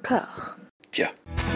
D'accord. Tiens.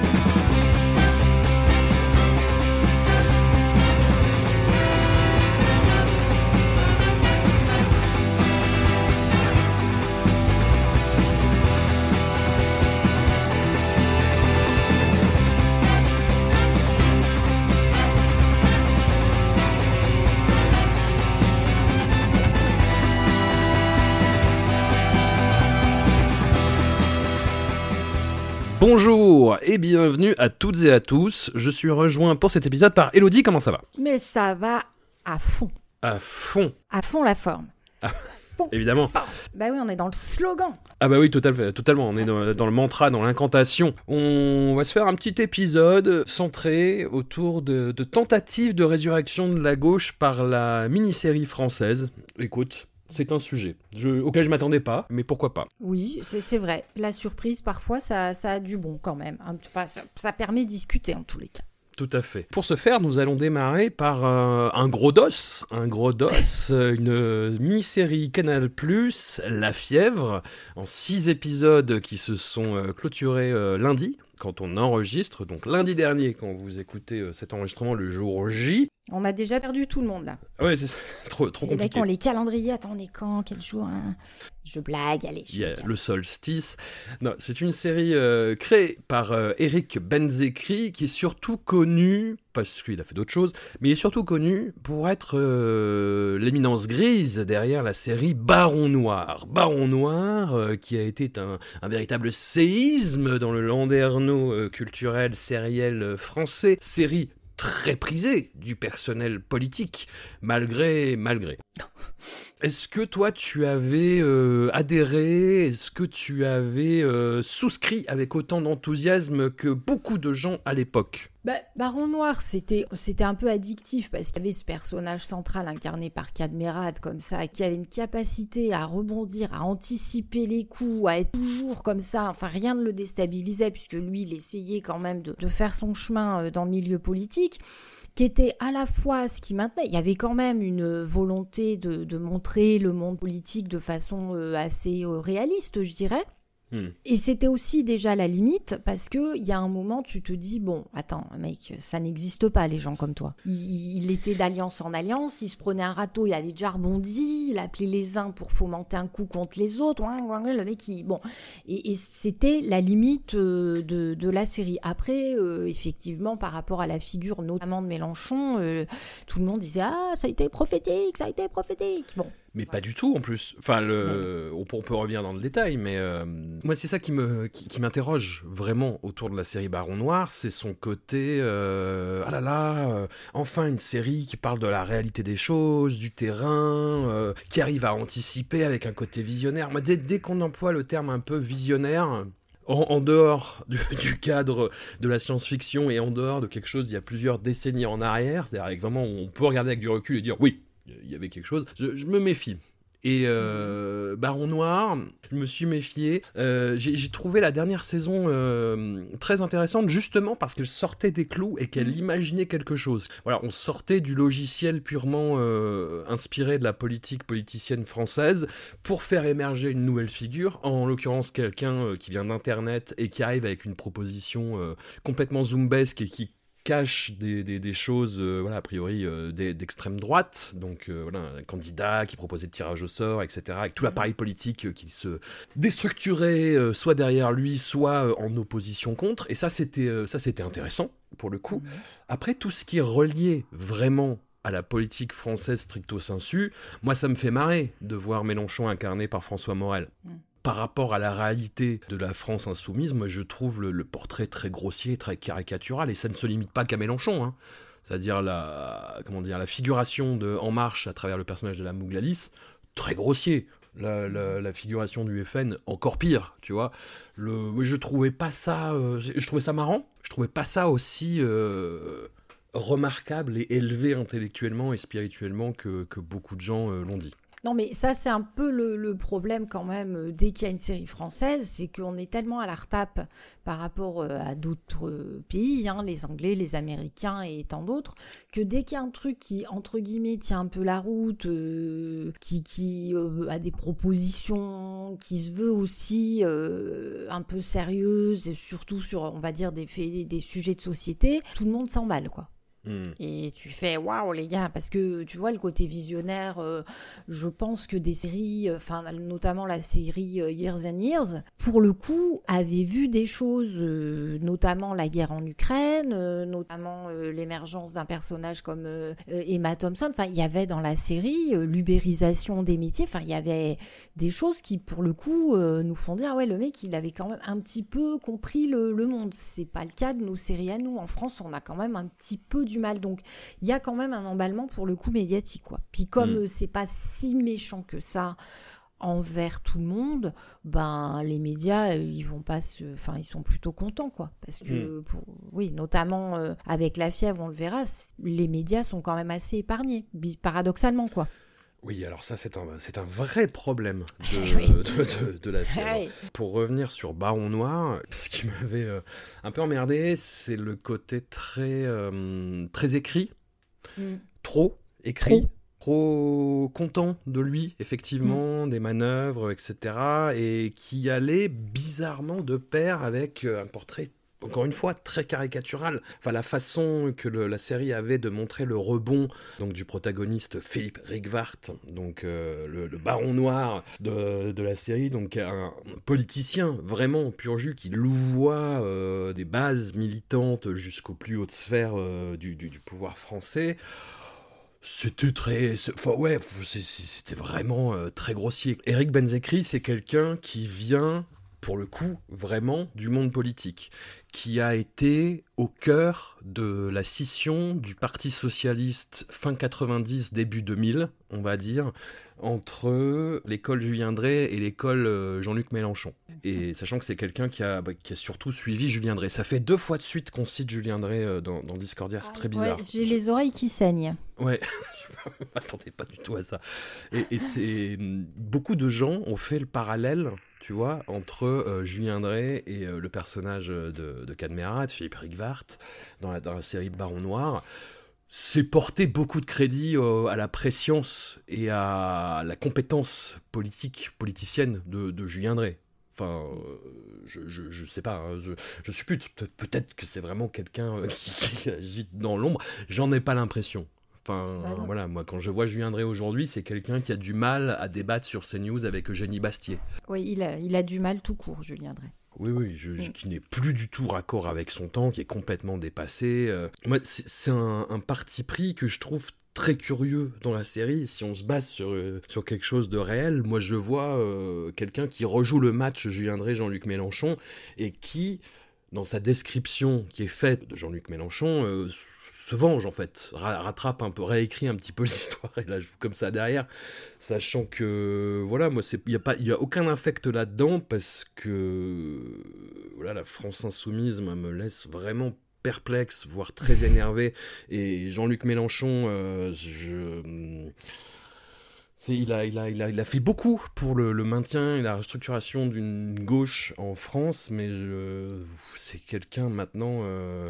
Bonjour et bienvenue à toutes et à tous. Je suis rejoint pour cet épisode par Elodie. Comment ça va ? Mais ça va à fond. À fond. À fond la forme. Fond. Évidemment. Bah oui, on est dans le slogan. Ah bah oui, totalement. On est dans le mantra, dans l'incantation. On va se faire un petit épisode centré autour de tentatives de résurrection de la gauche par la mini-série française. Écoute, c'est un sujet auquel je m'attendais pas, mais pourquoi pas. Oui, c'est vrai. La surprise, parfois, ça a du bon quand même. Enfin, ça permet de discuter en tous les cas. Tout à fait. Pour ce faire, nous allons démarrer par un gros dos, une mini-série Canal+, La Fièvre, en 6 épisodes qui se sont clôturés lundi, quand on enregistre, donc lundi dernier, quand vous écoutez cet enregistrement le jour J. On a déjà perdu tout le monde là. Ouais, c'est trop compliqué. Les mecs ont les calendriers, attendez quand, quel jour hein. Je blague, allez. Il y a le solstice. Non, c'est une série créée par Eric Benzekri, qui est surtout connu, parce qu'il a fait d'autres choses, mais il est surtout connu pour être l'éminence grise derrière la série Baron Noir. Baron Noir, qui a été un véritable séisme dans le landerneau culturel sériel français. Série très prisée du personnel politique, malgré. Est-ce que toi, tu avais adhéré, est-ce que tu avais souscrit avec autant d'enthousiasme que beaucoup de gens à l'époque ? Baron Noir, c'était un peu addictif parce qu'il y avait ce personnage central incarné par Cadmerade comme ça, qui avait une capacité à rebondir, à anticiper les coups, à être toujours comme ça. Enfin, rien ne le déstabilisait puisque lui, il essayait quand même de faire son chemin dans le milieu politique, qui était à la fois ce qui maintenait. Il y avait quand même une volonté de montrer le monde politique de façon assez réaliste, je dirais. Et c'était aussi déjà la limite parce que il y a un moment tu te dis bon attends mec ça n'existe pas les gens comme toi. Il était d'alliance en alliance, il se prenait un râteau, il avait déjà rebondi, il appelait les uns pour fomenter un coup contre les autres. Le mec et c'était la limite de la série. Après effectivement par rapport à la figure notamment de Mélenchon, tout le monde disait ah ça a été prophétique. Bon. Mais pas du tout en plus. Enfin, on peut revenir dans le détail, mais moi c'est ça qui m'interroge vraiment autour de la série Baron Noir, c'est son côté enfin une série qui parle de la réalité des choses, du terrain, qui arrive à anticiper avec un côté visionnaire. Moi dès qu'on emploie le terme un peu visionnaire, en dehors du cadre de la science-fiction et en dehors de quelque chose d'il y a plusieurs décennies en arrière, c'est-à-dire avec vraiment on peut regarder avec du recul et dire oui. Il y avait quelque chose, je me méfie. Et Baron Noir, je me suis méfié. J'ai trouvé la dernière saison très intéressante, justement parce qu'elle sortait des clous et qu'elle imaginait quelque chose. Voilà, on sortait du logiciel purement inspiré de la politique politicienne française pour faire émerger une nouvelle figure, en l'occurrence quelqu'un qui vient d'Internet et qui arrive avec une proposition complètement zoombesque et qui cache des choses, a priori, d'extrême droite, donc un candidat qui proposait de tirage au sort, etc., avec tout l'appareil politique qui se déstructurait, soit derrière lui, soit en opposition contre, et ça c'était intéressant, pour le coup. Après, tout ce qui est relié vraiment à la politique française stricto sensu, moi ça me fait marrer de voir Mélenchon incarné par François Morel. Par rapport à la réalité de la France insoumise, moi je trouve le portrait très grossier, très caricatural, et ça ne se limite pas qu'à Mélenchon, hein. C'est-à-dire la figuration de En Marche à travers le personnage de la Mouglalis, très grossier. La figuration du FN, encore pire, tu vois. Je trouvais pas ça, je trouvais ça marrant, je trouvais pas ça aussi remarquable et élevé intellectuellement et spirituellement que beaucoup de gens l'ont dit. Non, mais ça, c'est un peu le problème quand même, dès qu'il y a une série française, c'est qu'on est tellement à la retape par rapport à d'autres pays, hein, les Anglais, les Américains et tant d'autres, que dès qu'il y a un truc qui, entre guillemets, tient un peu la route, qui a des propositions, qui se veut aussi un peu sérieuse, et surtout sur, on va dire, des sujets de société, tout le monde s'emballe, quoi. Et tu fais waouh les gars, parce que tu vois le côté visionnaire, je pense que des séries, notamment la série Years and Years, pour le coup avait vu des choses, notamment la guerre en Ukraine, notamment l'émergence d'un personnage comme Emma Thompson. Enfin, il y avait dans la série l'ubérisation des métiers. Enfin, il y avait des choses qui pour le coup nous font dire ouais, le mec il avait quand même un petit peu compris le monde. C'est pas le cas de nos séries à nous. En France, on a quand même un petit peu du mal. Donc, il y a quand même un emballement pour le coup médiatique, quoi. Puis comme c'est pas si méchant que ça envers tout le monde, ben les médias ils sont plutôt contents, quoi. Parce que oui, notamment avec La Fièvre, on le verra, les médias sont quand même assez épargnés, paradoxalement, quoi. Oui, alors ça, c'est un vrai problème de La Fièvre. Pour revenir sur Baron Noir, ce qui m'avait un peu emmerdé, c'est le côté très écrit, trop écrit, trop content de lui, effectivement, des manœuvres, etc., et qui allait bizarrement de pair avec un portrait encore une fois, très caricatural. Enfin, la façon que la série avait de montrer le rebond donc, du protagoniste Philippe Rigvart, donc le baron noir de la série, donc un politicien vraiment pur jus qui louvoie des bases militantes jusqu'aux plus hautes sphères du pouvoir français. C'était c'était vraiment très grossier. Éric Benzekri, c'est quelqu'un qui vient, pour le coup, vraiment du monde politique, qui a été au cœur de la scission du Parti socialiste fin 90, début 2000, on va dire, entre l'école Julien Drey et l'école Jean-Luc Mélenchon. Et sachant que c'est quelqu'un qui a surtout suivi Julien Drey. Ça fait 2 fois de suite qu'on cite Julien Drey dans Discordia, c'est très bizarre. Ouais, j'ai les oreilles qui saignent. Ouais, je m'attendais pas du tout à ça. Et c'est... Beaucoup de gens ont fait le parallèle, tu vois, entre Julien Drey et le personnage de Cadmerade, Philippe Rigvart, dans la série Baron Noir. C'est porter beaucoup de crédit à la préscience et à la compétence politicienne de Julien Drey. Enfin, je sais pas, hein, je suppute, peut-être que c'est vraiment quelqu'un qui agite dans l'ombre, j'en ai pas l'impression. Enfin, voilà, moi, quand je vois Julien Drey aujourd'hui, c'est quelqu'un qui a du mal à débattre sur CNews avec Eugénie Bastier. Oui, il a du mal tout court, Julien Drey. Oui, qui n'est plus du tout raccord avec son temps, qui est complètement dépassé. Moi, c'est un parti pris que je trouve très curieux dans la série. Si on se base sur quelque chose de réel, moi je vois quelqu'un qui rejoue le match Julien Drey, Jean-Luc Mélenchon, et qui, dans sa description qui est faite de Jean-Luc Mélenchon, se venge en fait, rattrape un peu, réécrit un petit peu l'histoire et la joue comme ça derrière, sachant que voilà, moi il y a aucun affect là-dedans parce que voilà, la France insoumise me laisse vraiment perplexe, voire très énervé, et Jean-Luc Mélenchon, il a fait beaucoup pour le maintien et la restructuration d'une gauche en France, mais c'est quelqu'un maintenant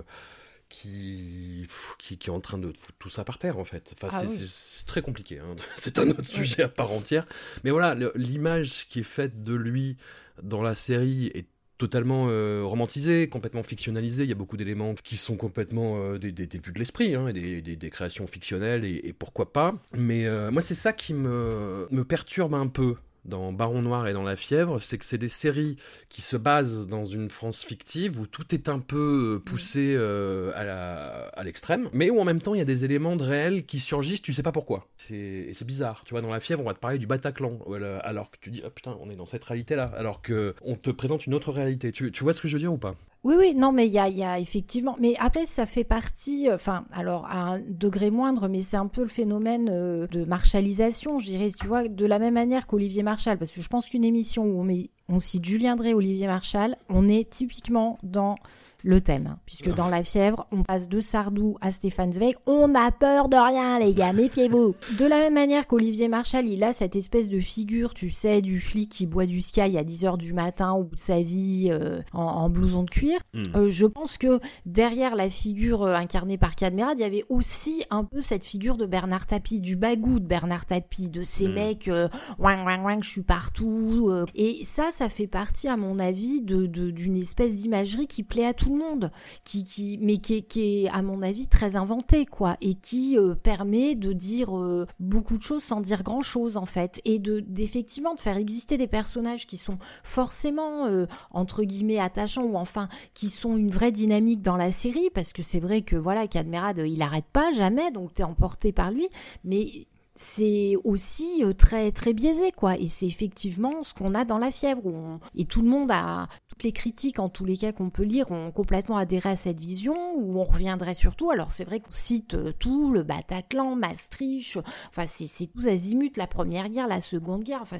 qui est en train de foutre tout ça par terre en fait. Enfin, c'est très compliqué, hein. C'est un autre sujet à part entière. Mais voilà, l'image qui est faite de lui dans la série est totalement romantisée, complètement fictionnalisée. Il y a beaucoup d'éléments qui sont complètement des vues de l'esprit, hein, et des créations fictionnelles, et pourquoi pas. Mais moi, c'est ça qui me perturbe un peu dans Baron Noir et dans La Fièvre, c'est que c'est des séries qui se basent dans une France fictive où tout est un peu poussé à l'extrême, mais où en même temps il y a des éléments de réel qui surgissent, tu sais pas pourquoi. Et c'est bizarre. Tu vois, dans La Fièvre, on va te parler du Bataclan, alors que tu dis, ah putain, on est dans cette réalité-là, alors qu'on te présente une autre réalité. Tu vois ce que je veux dire ou pas ? Oui, non, mais il y a effectivement... Mais après, ça fait partie... alors, à un degré moindre, mais c'est un peu le phénomène de marshalisation, je dirais, tu vois, de la même manière qu'Olivier Marchal, parce que je pense qu'une émission où on met on cite Julien Dray, Olivier Marchal, on est typiquement dans le thème, puisque dans La Fièvre, on passe de Sardou à Stéphane Zweig, on a peur de rien les gars, méfiez-vous. De la même manière qu'Olivier Marchal, il a cette espèce de figure, tu sais, du flic qui boit du Sky à 10h du matin au bout de sa vie en blouson de cuir. Je pense que derrière la figure incarnée par Cadmerade, il y avait aussi un peu cette figure de Bernard Tapie, du bagou de Bernard Tapie, de ces mecs ouang ouang ouang, je suis partout. Et ça fait partie, à mon avis, d'une espèce d'imagerie qui plaît à tout le monde, mais qui est à mon avis très inventé, quoi, et qui permet de dire beaucoup de choses sans dire grand chose en fait, et d'effectivement de faire exister des personnages qui sont forcément entre guillemets attachants, ou enfin qui sont une vraie dynamique dans la série, parce que c'est vrai que voilà, Cadmerade il arrête pas jamais, donc t'es emporté par lui, mais c'est aussi très très biaisé, quoi, et c'est effectivement ce qu'on a dans La Fièvre, et tout le monde toutes les critiques en tous les cas qu'on peut lire ont complètement adhéré à cette vision, où on reviendrait surtout, alors c'est vrai qu'on cite tout, le Bataclan, Maastricht, enfin c'est tous azimuts, la Première Guerre, la Seconde Guerre, enfin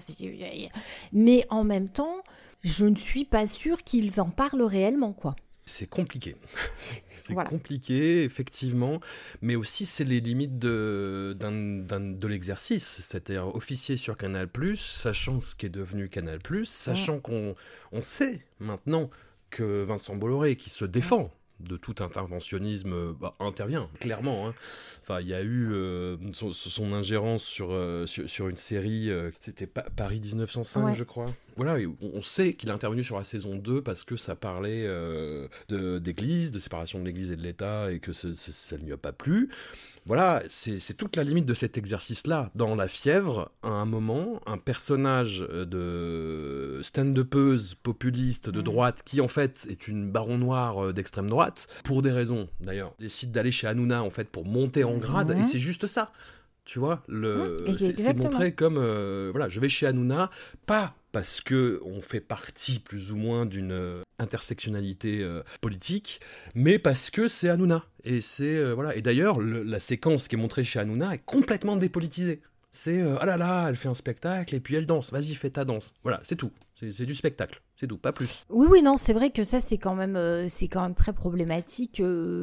mais en même temps je ne suis pas sûre qu'ils en parlent réellement, quoi. C'est compliqué. Compliqué, effectivement, mais aussi c'est les limites de l'exercice, c'est-à-dire officier sur Canal+, sachant ce qui est devenu Canal+, sachant qu'on sait maintenant que Vincent Bolloré, qui se défend de tout interventionnisme, intervient, clairement. Hein. Enfin, il y a eu son ingérence sur une série, c'était Paris 1905, je crois. Voilà, on sait qu'il est intervenu sur la saison 2 parce que ça parlait d'église, de séparation de l'église et de l'État, et que ça ne lui a pas plu. Voilà, c'est toute la limite de cet exercice-là. Dans La Fièvre, à un moment, un personnage de stand-upeuse populiste de droite, qui en fait est une baron noire d'extrême droite, pour des raisons d'ailleurs, décide d'aller chez Hanouna en fait pour monter en grade, et c'est juste ça. Tu vois, c'est montré comme, voilà, je vais chez Hanouna, pas parce qu'on fait partie plus ou moins d'une intersectionnalité politique, mais parce que c'est Hanouna. Et voilà. Et d'ailleurs, la séquence qui est montrée chez Hanouna est complètement dépolitisée. C'est ah là là, elle fait un spectacle et puis elle danse. Vas-y, fais ta danse. Voilà, c'est tout. C'est du spectacle, c'est tout, pas plus. Oui, non, c'est vrai que ça, c'est quand même très problématique.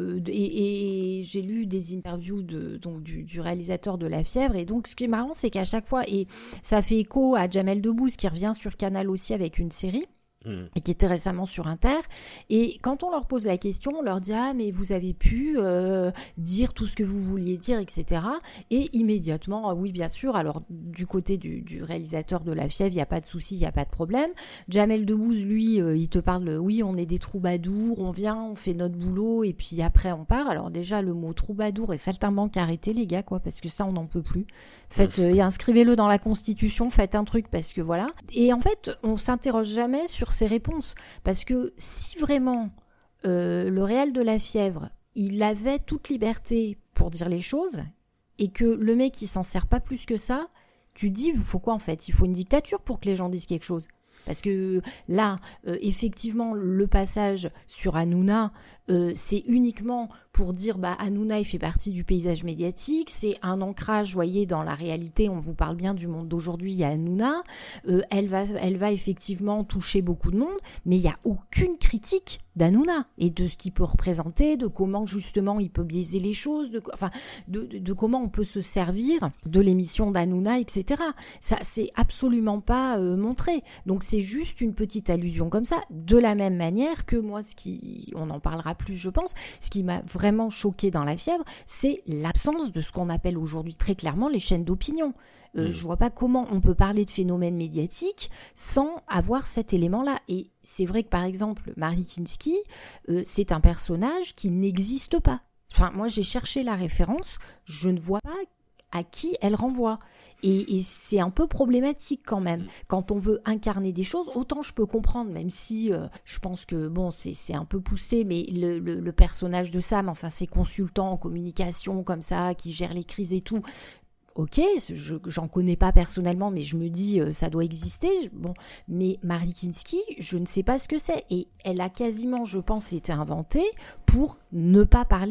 Et j'ai lu des interviews du réalisateur de La Fièvre. Et donc, ce qui est marrant, c'est qu'à chaque fois, et ça fait écho à Jamel Debbouze, qui revient sur Canal aussi avec une série, et qui était récemment sur Inter, et quand on leur pose la question, on leur dit « Ah, mais vous avez pu dire tout ce que vous vouliez dire, etc. » Et immédiatement, ah oui, bien sûr, alors du côté du réalisateur de La Fièvre, il n'y a pas de souci, il n'y a pas de problème. Jamel Debbouze, lui, il te parle « Oui, on est des troubadours, on vient, on fait notre boulot, et puis après, on part. » Alors déjà, le mot troubadour est saltimbanque, arrêtez les gars, quoi, parce que ça, on n'en peut plus. Faites, inscrivez-le dans la Constitution, faites un truc, parce que voilà. Et en fait, on s'interroge jamais sur ces réponses, parce que si vraiment le réel de La Fièvre, il avait toute liberté pour dire les choses, et que le mec il s'en sert pas plus que ça, tu te dis il faut quoi en fait? Il faut une dictature pour que les gens disent quelque chose. Parce que là, effectivement, le passage sur Hanouna, c'est uniquement pour dire Hanouna il fait partie du paysage médiatique, c'est un ancrage, vous voyez, dans la réalité, on vous parle bien du monde d'aujourd'hui, il y a Hanouna, elle va effectivement toucher beaucoup de monde, mais il n'y a aucune critique d'Hanouna et de ce qu'il peut représenter, de comment justement il peut biaiser les choses, de comment on peut se servir de l'émission d'Hanouna, etc. Ça, c'est absolument pas montré. Donc c'est juste une petite allusion comme ça, de la même manière que moi, on en parlera plus, je pense, ce qui m'a vraiment choqué dans La Fièvre, c'est l'absence de ce qu'on appelle aujourd'hui très clairement les chaînes d'opinion. Je vois pas comment on peut parler de phénomènes médiatiques sans avoir cet élément-là. Et c'est vrai que par exemple, Marie Kinski, c'est un personnage qui n'existe pas. Enfin, moi j'ai cherché la référence, je ne vois pas à qui elle renvoie. Et c'est un peu problématique quand même. Quand on veut incarner des choses, autant je peux comprendre, même si je pense que bon, c'est un peu poussé, mais le personnage de Sam, enfin ces consultants en communication comme ça, qui gèrent les crises et tout, ok, j'en connais pas personnellement, mais je me dis ça doit exister. Bon, mais Marie Kinski, je ne sais pas ce que c'est. Et elle a quasiment, je pense, été inventée pour ne pas parler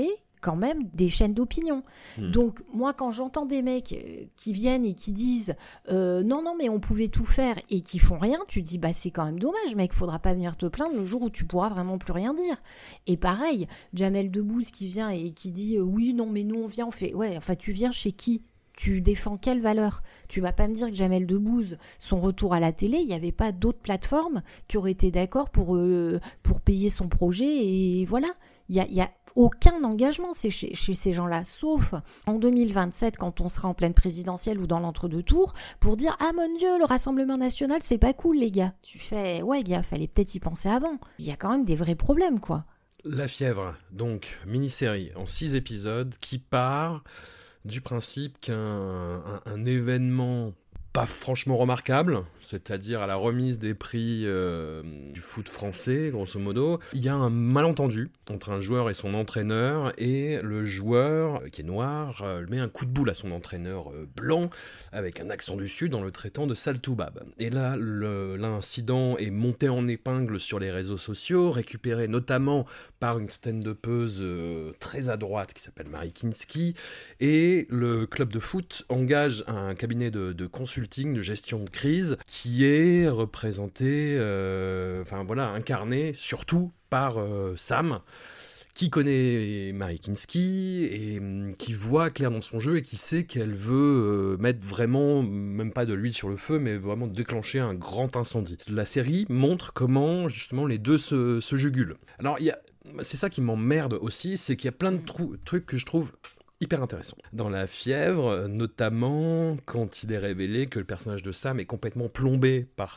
quand même des chaînes d'opinion. Donc, moi, quand j'entends des mecs qui viennent et qui disent non, mais on pouvait tout faire et qui font rien, tu te dis, c'est quand même dommage, mec, faudra pas venir te plaindre le jour où tu pourras vraiment plus rien dire. Et pareil, Jamel Debbouze qui vient et qui dit oui, non, mais nous, on vient, on fait... Ouais, enfin, tu viens chez qui ? Tu défends quelle valeur ? Tu vas pas me dire que Jamel Debbouze, son retour à la télé, il n'y avait pas d'autres plateformes qui auraient été d'accord pour payer son projet et voilà. Il y a aucun engagement chez ces gens-là, sauf en 2027 quand on sera en pleine présidentielle ou dans l'entre-deux tours pour dire « Ah mon Dieu, le Rassemblement National, c'est pas cool les gars ». Tu fais « Ouais gars, fallait peut-être y penser avant ». Il y a quand même des vrais problèmes quoi. La Fièvre, donc mini-série en 6 épisodes qui part du principe qu'un événement pas franchement remarquable, c'est-à-dire à la remise des prix du foot français, grosso modo, il y a un malentendu entre un joueur et son entraîneur, et le joueur, qui est noir, met un coup de boule à son entraîneur blanc, avec un accent du Sud, en le traitant de sale toubab. Et là, l'incident est monté en épingle sur les réseaux sociaux, récupéré notamment par une stand-upeuse très à droite qui s'appelle Marie Kinski, et le club de foot engage un cabinet de consulting, de gestion de crise, qui est représenté, incarné surtout par Sam, qui connaît Marie Kinski et qui voit clair dans son jeu et qui sait qu'elle veut mettre vraiment, même pas de l'huile sur le feu, mais vraiment déclencher un grand incendie. La série montre comment justement les deux se jugulent. Alors c'est ça qui m'emmerde aussi, c'est qu'il y a plein de trucs que je trouve hyper intéressant. Dans La Fièvre, notamment quand il est révélé que le personnage de Sam est complètement plombé par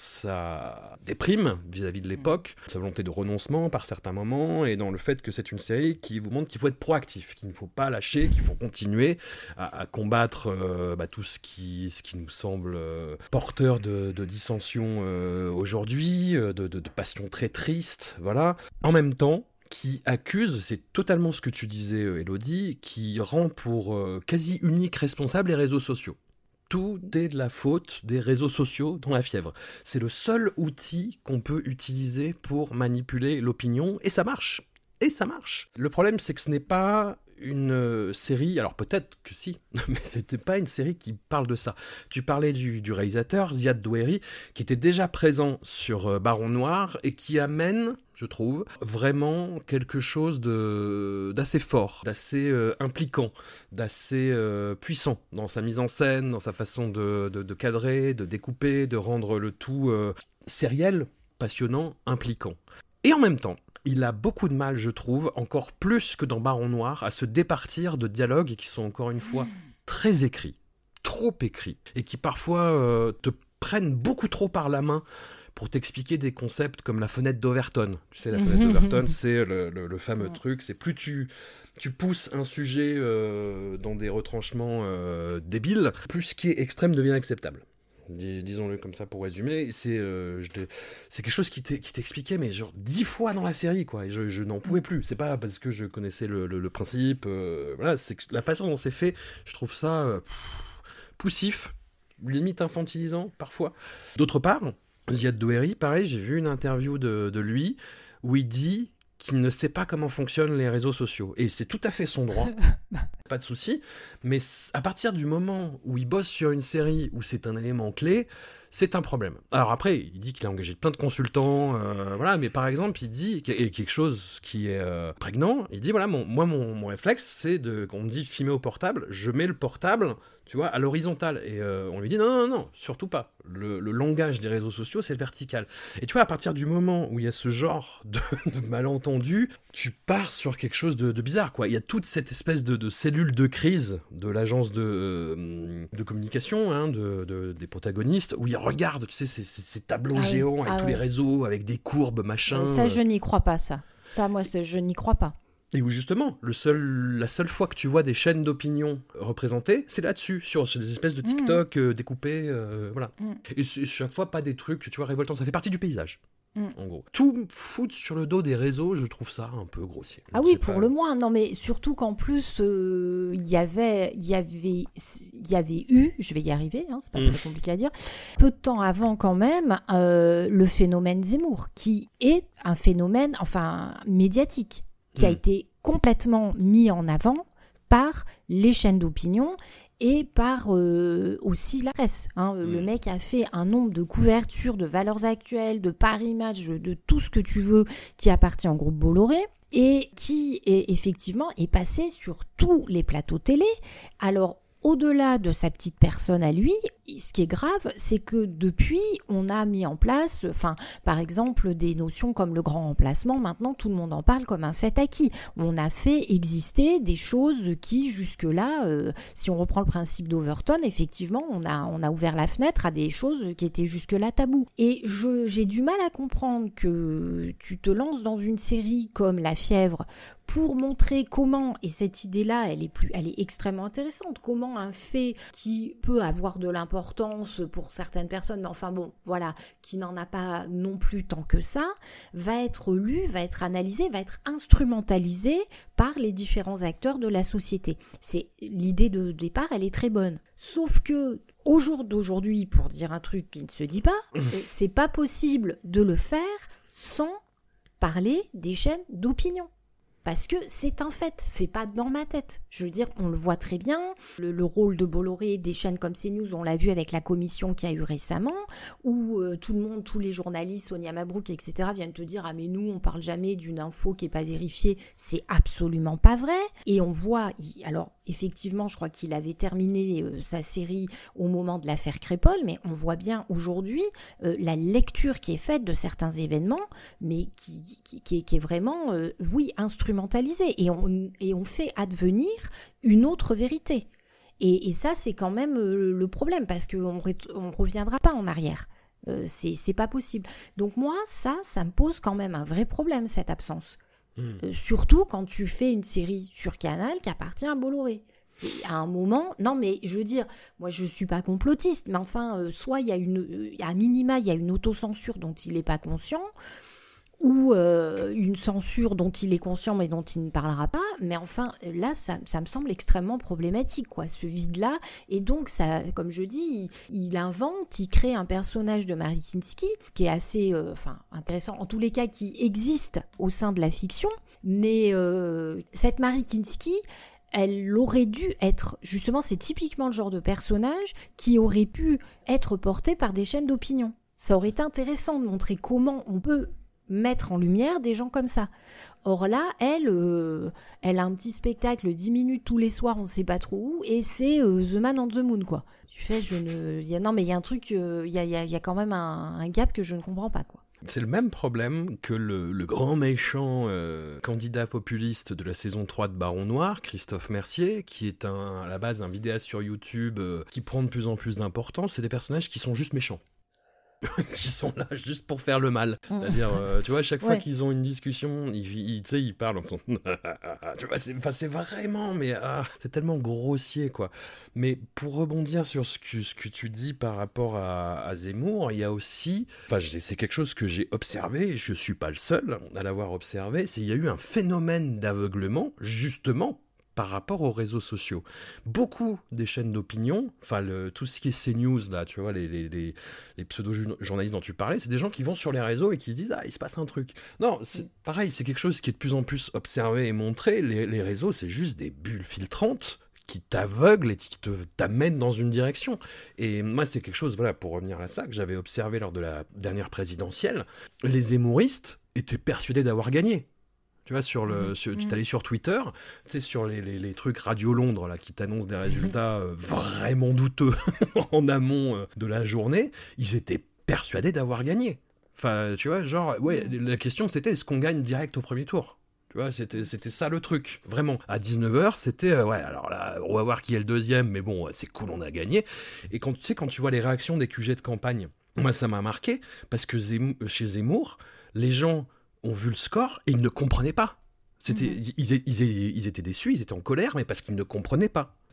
sa déprime vis-à-vis de l'époque, sa volonté de renoncement par certains moments, et dans le fait que c'est une série qui vous montre qu'il faut être proactif, qu'il ne faut pas lâcher, qu'il faut continuer à combattre tout ce qui nous semble porteur de dissension aujourd'hui, de passions très tristes, voilà. En même temps, qui accuse, c'est totalement ce que tu disais Élodie, qui rend pour quasi unique responsable les réseaux sociaux. Tout est de la faute des réseaux sociaux dans La Fièvre. C'est le seul outil qu'on peut utiliser pour manipuler l'opinion, et ça marche. Et ça marche. Le problème, c'est que ce n'est pas une série, alors peut-être que si, mais c'était pas une série qui parle de ça. Tu parlais du réalisateur, Ziad Doueri, qui était déjà présent sur Baron Noir, et qui amène, je trouve, vraiment quelque chose d'assez fort, d'assez impliquant, d'assez puissant dans sa mise en scène, dans sa façon de cadrer, de découper, de rendre le tout sériel, passionnant, impliquant. Et en même temps, il a beaucoup de mal, je trouve, encore plus que dans Baron Noir, à se départir de dialogues qui sont encore une fois très écrits, trop écrits, et qui parfois te prennent beaucoup trop par la main pour t'expliquer des concepts comme la fenêtre d'Overton. Tu sais, la fenêtre d'Overton, c'est le fameux truc, c'est plus tu pousses un sujet dans des retranchements débiles, plus ce qui est extrême devient acceptable. Disons-le comme ça pour résumer, c'est quelque chose qui t'expliquait mais genre 10 fois dans la série quoi, et je n'en pouvais plus. C'est pas parce que je connaissais le principe, voilà, c'est que la façon dont c'est fait, je trouve ça poussif, limite infantilisant parfois. D'autre part, Ziad Doueri, pareil, j'ai vu une interview de lui où il dit qu'il ne sait pas comment fonctionnent les réseaux sociaux. Et c'est tout à fait son droit, pas de souci. Mais à partir du moment où il bosse sur une série où c'est un élément clé, c'est un problème. Alors après, il dit qu'il a engagé plein de consultants, voilà, mais par exemple, il dit, et quelque chose qui est prégnant, il dit, voilà, mon réflexe, c'est qu'on me dit filmer au portable, je mets le portable, tu vois, à l'horizontale. Et on lui dit, non, surtout pas. Le langage des réseaux sociaux, c'est le vertical. Et tu vois, à partir du moment où il y a ce genre de malentendu, tu pars sur quelque chose de bizarre, quoi. Il y a toute cette espèce de cellule de crise de l'agence de communication, hein, des protagonistes, où ils regardent, tu sais, ces tableaux géants avec tous les réseaux, avec des courbes, machin. Ça, je n'y crois pas, ça. Ça, moi, je n'y crois pas. Et où justement, la seule fois que tu vois des chaînes d'opinion représentées, c'est là-dessus, sur des espèces de TikTok découpés, voilà. Et chaque fois, pas des trucs, tu vois, révoltants. Ça fait partie du paysage, en gros. Tout foutre sur le dos des réseaux, je trouve ça un peu grossier. Ah oui, pour le moins. Non, mais surtout qu'en plus, il y avait eu, je vais y arriver, hein, c'est pas très compliqué à dire, peu de temps avant quand même, le phénomène Zemmour, qui est un phénomène, enfin, médiatique, qui a été complètement mis en avant par les chaînes d'opinion et par aussi la presse. Le mec a fait un nombre de couvertures de Valeurs Actuelles, de Paris Match, de tout ce que tu veux qui appartient au groupe Bolloré et qui effectivement est passé sur tous les plateaux télé. Alors, au-delà de sa petite personne à lui, ce qui est grave, c'est que depuis, on a mis en place, par exemple, des notions comme le grand remplacement. Maintenant, tout le monde en parle comme un fait acquis. On a fait exister des choses qui, jusque-là, si on reprend le principe d'Overton, effectivement, on a ouvert la fenêtre à des choses qui étaient jusque-là tabous. Et j'ai du mal à comprendre que tu te lances dans une série comme La Fièvre pour montrer comment, et cette idée-là, elle est extrêmement intéressante, comment un fait qui peut avoir de l'importance pour certaines personnes, mais enfin bon, voilà, qui n'en a pas non plus tant que ça, va être lu, va être analysé, va être instrumentalisé par les différents acteurs de la société. C'est l'idée de départ, elle est très bonne. Sauf que, au jour d'aujourd'hui, pour dire un truc qui ne se dit pas, c'est pas possible de le faire sans parler des chaînes d'opinion. Parce que c'est un fait, c'est pas dans ma tête. Je veux dire, on le voit très bien, le rôle de Bolloré, des chaînes comme CNews, on l'a vu avec la commission qu'il y a eu récemment, où tout le monde, tous les journalistes, Sonia Mabrouk, etc., viennent te dire « Ah mais nous, on parle jamais d'une info qui est pas vérifiée ». C'est absolument pas vrai. Et on voit, alors effectivement, je crois qu'il avait terminé sa série au moment de l'affaire Crépol, mais on voit bien aujourd'hui la lecture qui est faite de certains événements, mais qui est vraiment, instrumentalisée. Et on fait advenir une autre vérité. Et ça, c'est quand même le problème, parce qu'on ne reviendra pas en arrière. C'est pas possible. Donc moi, ça me pose quand même un vrai problème, cette absence. Surtout quand tu fais une série sur Canal qui appartient à Bolloré. À un moment, non mais je veux dire, moi je suis pas complotiste, mais enfin, soit il y a à minima, il y a une autocensure dont il n'est pas conscient, ou une censure dont il est conscient mais dont il ne parlera pas, mais enfin là ça me semble extrêmement problématique, quoi, ce vide-là. Et donc ça, comme je dis, il invente, il crée un personnage de Marie Kinski qui est assez intéressant, en tous les cas qui existe au sein de la fiction, mais cette Marie Kinski, elle aurait dû être, justement, c'est typiquement le genre de personnage qui aurait pu être porté par des chaînes d'opinion. Ça aurait été intéressant de montrer comment on peut mettre en lumière des gens comme ça. Or là, elle a un petit spectacle 10 minutes tous les soirs, on sait pas trop où, et c'est The Man on the Moon, quoi. Tu fais, il y a un truc, il y a quand même un gap que je ne comprends pas, quoi. C'est le même problème que le grand méchant candidat populiste de la saison 3 de Baron Noir, Christophe Mercier, qui est à la base un vidéaste sur YouTube qui prend de plus en plus d'importance. C'est des personnages qui sont juste méchants. Qui sont là juste pour faire le mal. C'est-à-dire, tu vois, à chaque fois qu'ils ont une discussion, ils parlent en faisant... tu vois, c'est vraiment... Mais c'est tellement grossier, quoi. Mais pour rebondir sur ce que tu dis par rapport à Zemmour, il y a aussi... c'est quelque chose que j'ai observé, et je ne suis pas le seul à l'avoir observé, c'est qu'il y a eu un phénomène d'aveuglement, justement, par rapport aux réseaux sociaux. Beaucoup des chaînes d'opinion, tout ce qui est CNews, là, tu vois, les pseudo-journalistes dont tu parlais, c'est des gens qui vont sur les réseaux et qui se disent « Ah, il se passe un truc ». Non, c'est pareil, c'est quelque chose qui est de plus en plus observé et montré. Les réseaux, c'est juste des bulles filtrantes qui t'aveuglent et qui t'amènent dans une direction. Et moi, c'est quelque chose, voilà, pour revenir à ça, que j'avais observé lors de la dernière présidentielle. Les zemmouristes étaient persuadés d'avoir gagné. Tu vois, tu t'allais sur Twitter, tu sais, sur les trucs Radio Londres, là, qui t'annoncent des résultats vraiment douteux en amont de la journée, ils étaient persuadés d'avoir gagné. Enfin, tu vois, genre, ouais, la question c'était, est-ce qu'on gagne direct au premier tour ? Tu vois, c'était ça le truc. Vraiment, à 19h, c'était, alors là, on va voir qui est le deuxième, mais bon, c'est cool, on a gagné. Et quand tu vois les réactions des QG de campagne, moi, ça m'a marqué, parce que chez Zemmour, les gens ont vu le score et ils ne comprenaient pas. Ils étaient déçus, ils étaient en colère, mais parce qu'ils ne comprenaient pas.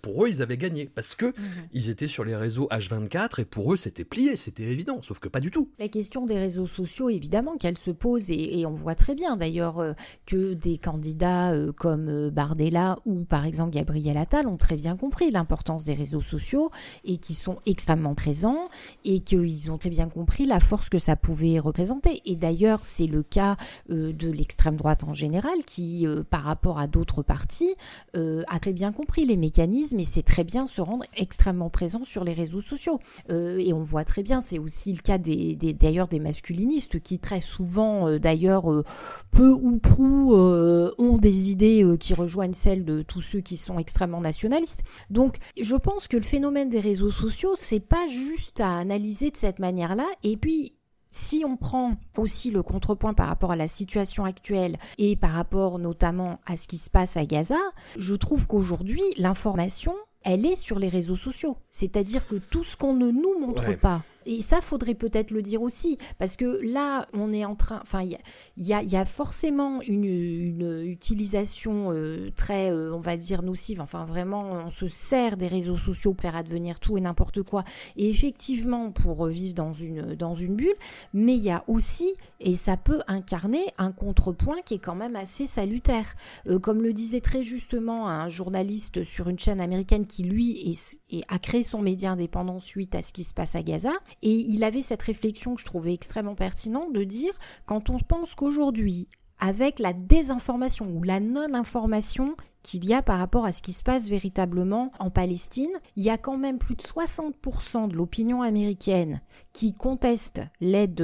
pour eux, ils avaient gagné, parce que ils étaient sur les réseaux H24, et pour eux, c'était plié, c'était évident, sauf que pas du tout. La question des réseaux sociaux, évidemment qu'elle se pose, et on voit très bien d'ailleurs que des candidats comme Bardella ou par exemple Gabriel Attal ont très bien compris l'importance des réseaux sociaux et qui sont extrêmement présents et qu'ils ont très bien compris la force que ça pouvait représenter. Et d'ailleurs, c'est le cas de l'extrême droite en général qui, par rapport à d'autres partis, a très bien compris les mécanismes et sait très bien se rendre extrêmement présent sur les réseaux sociaux. Et on voit très bien, c'est aussi le cas d'ailleurs des masculinistes qui très souvent, d'ailleurs, peu ou prou, ont des idées qui rejoignent celles de tous ceux qui sont extrêmement nationalistes. Donc, je pense que le phénomène des réseaux sociaux, c'est pas juste à analyser de cette manière-là. Et puis, si on prend aussi le contrepoint par rapport à la situation actuelle et par rapport notamment à ce qui se passe à Gaza, je trouve qu'aujourd'hui, l'information, elle est sur les réseaux sociaux. C'est-à-dire que tout ce qu'on ne nous montre pas, et ça, faudrait peut-être le dire aussi, parce que là, on est en train... Enfin, il y a forcément une utilisation très, on va dire, nocive. Enfin, vraiment, on se sert des réseaux sociaux pour faire advenir tout et n'importe quoi. Et effectivement, pour vivre dans une bulle. Mais il y a aussi, et ça peut incarner un contrepoint qui est quand même assez salutaire. Comme le disait très justement un journaliste sur une chaîne américaine qui, lui, a créé son média indépendant suite à ce qui se passe à Gaza. Et il avait cette réflexion que je trouvais extrêmement pertinente de dire, quand on pense qu'aujourd'hui, avec la désinformation ou la non-information qu'il y a par rapport à ce qui se passe véritablement en Palestine, il y a quand même plus de 60% de l'opinion américaine qui conteste l'aide,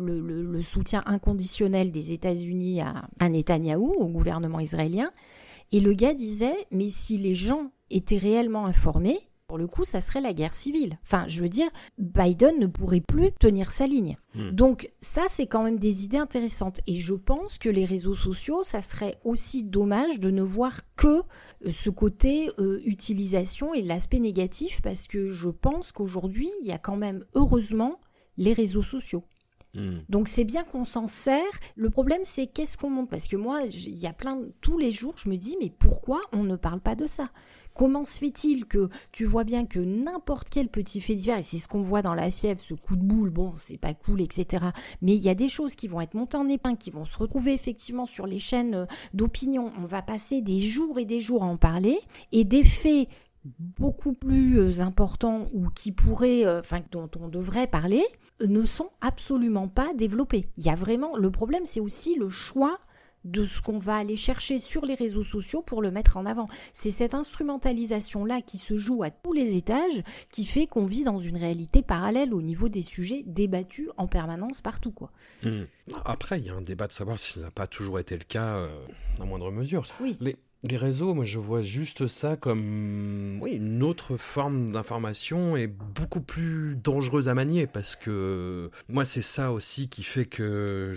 le soutien inconditionnel des États-Unis à Netanyahou, au gouvernement israélien. Et le gars disait, mais si les gens étaient réellement informés, pour le coup, ça serait la guerre civile. Enfin, je veux dire, Biden ne pourrait plus tenir sa ligne. Donc ça, c'est quand même des idées intéressantes. Et je pense que les réseaux sociaux, ça serait aussi dommage de ne voir que ce côté utilisation et l'aspect négatif, parce que je pense qu'aujourd'hui, il y a quand même, heureusement, les réseaux sociaux. Donc c'est bien qu'on s'en sert. Le problème, c'est qu'est-ce qu'on montre. Parce que moi, il y a tous les jours, je me dis, mais pourquoi on ne parle pas de ça ? Comment se fait-il que tu vois bien que n'importe quel petit fait divers, et c'est ce qu'on voit dans La Fièvre, ce coup de boule, bon, c'est pas cool, etc. Mais il y a des choses qui vont être montées en épingle, qui vont se retrouver effectivement sur les chaînes d'opinion. On va passer des jours et des jours à en parler, et des faits beaucoup plus importants ou qui pourraient, dont on devrait parler, ne sont absolument pas développés. Il y a vraiment, le problème, c'est aussi le choix de ce qu'on va aller chercher sur les réseaux sociaux pour le mettre en avant. C'est cette instrumentalisation-là qui se joue à tous les étages qui fait qu'on vit dans une réalité parallèle au niveau des sujets débattus en permanence partout, quoi. Après, il y a un débat de savoir si ça n'a pas toujours été le cas dans moindre mesure. Oui. Les réseaux, moi je vois juste ça comme une autre forme d'information et beaucoup plus dangereuse à manier, parce que moi c'est ça aussi qui fait que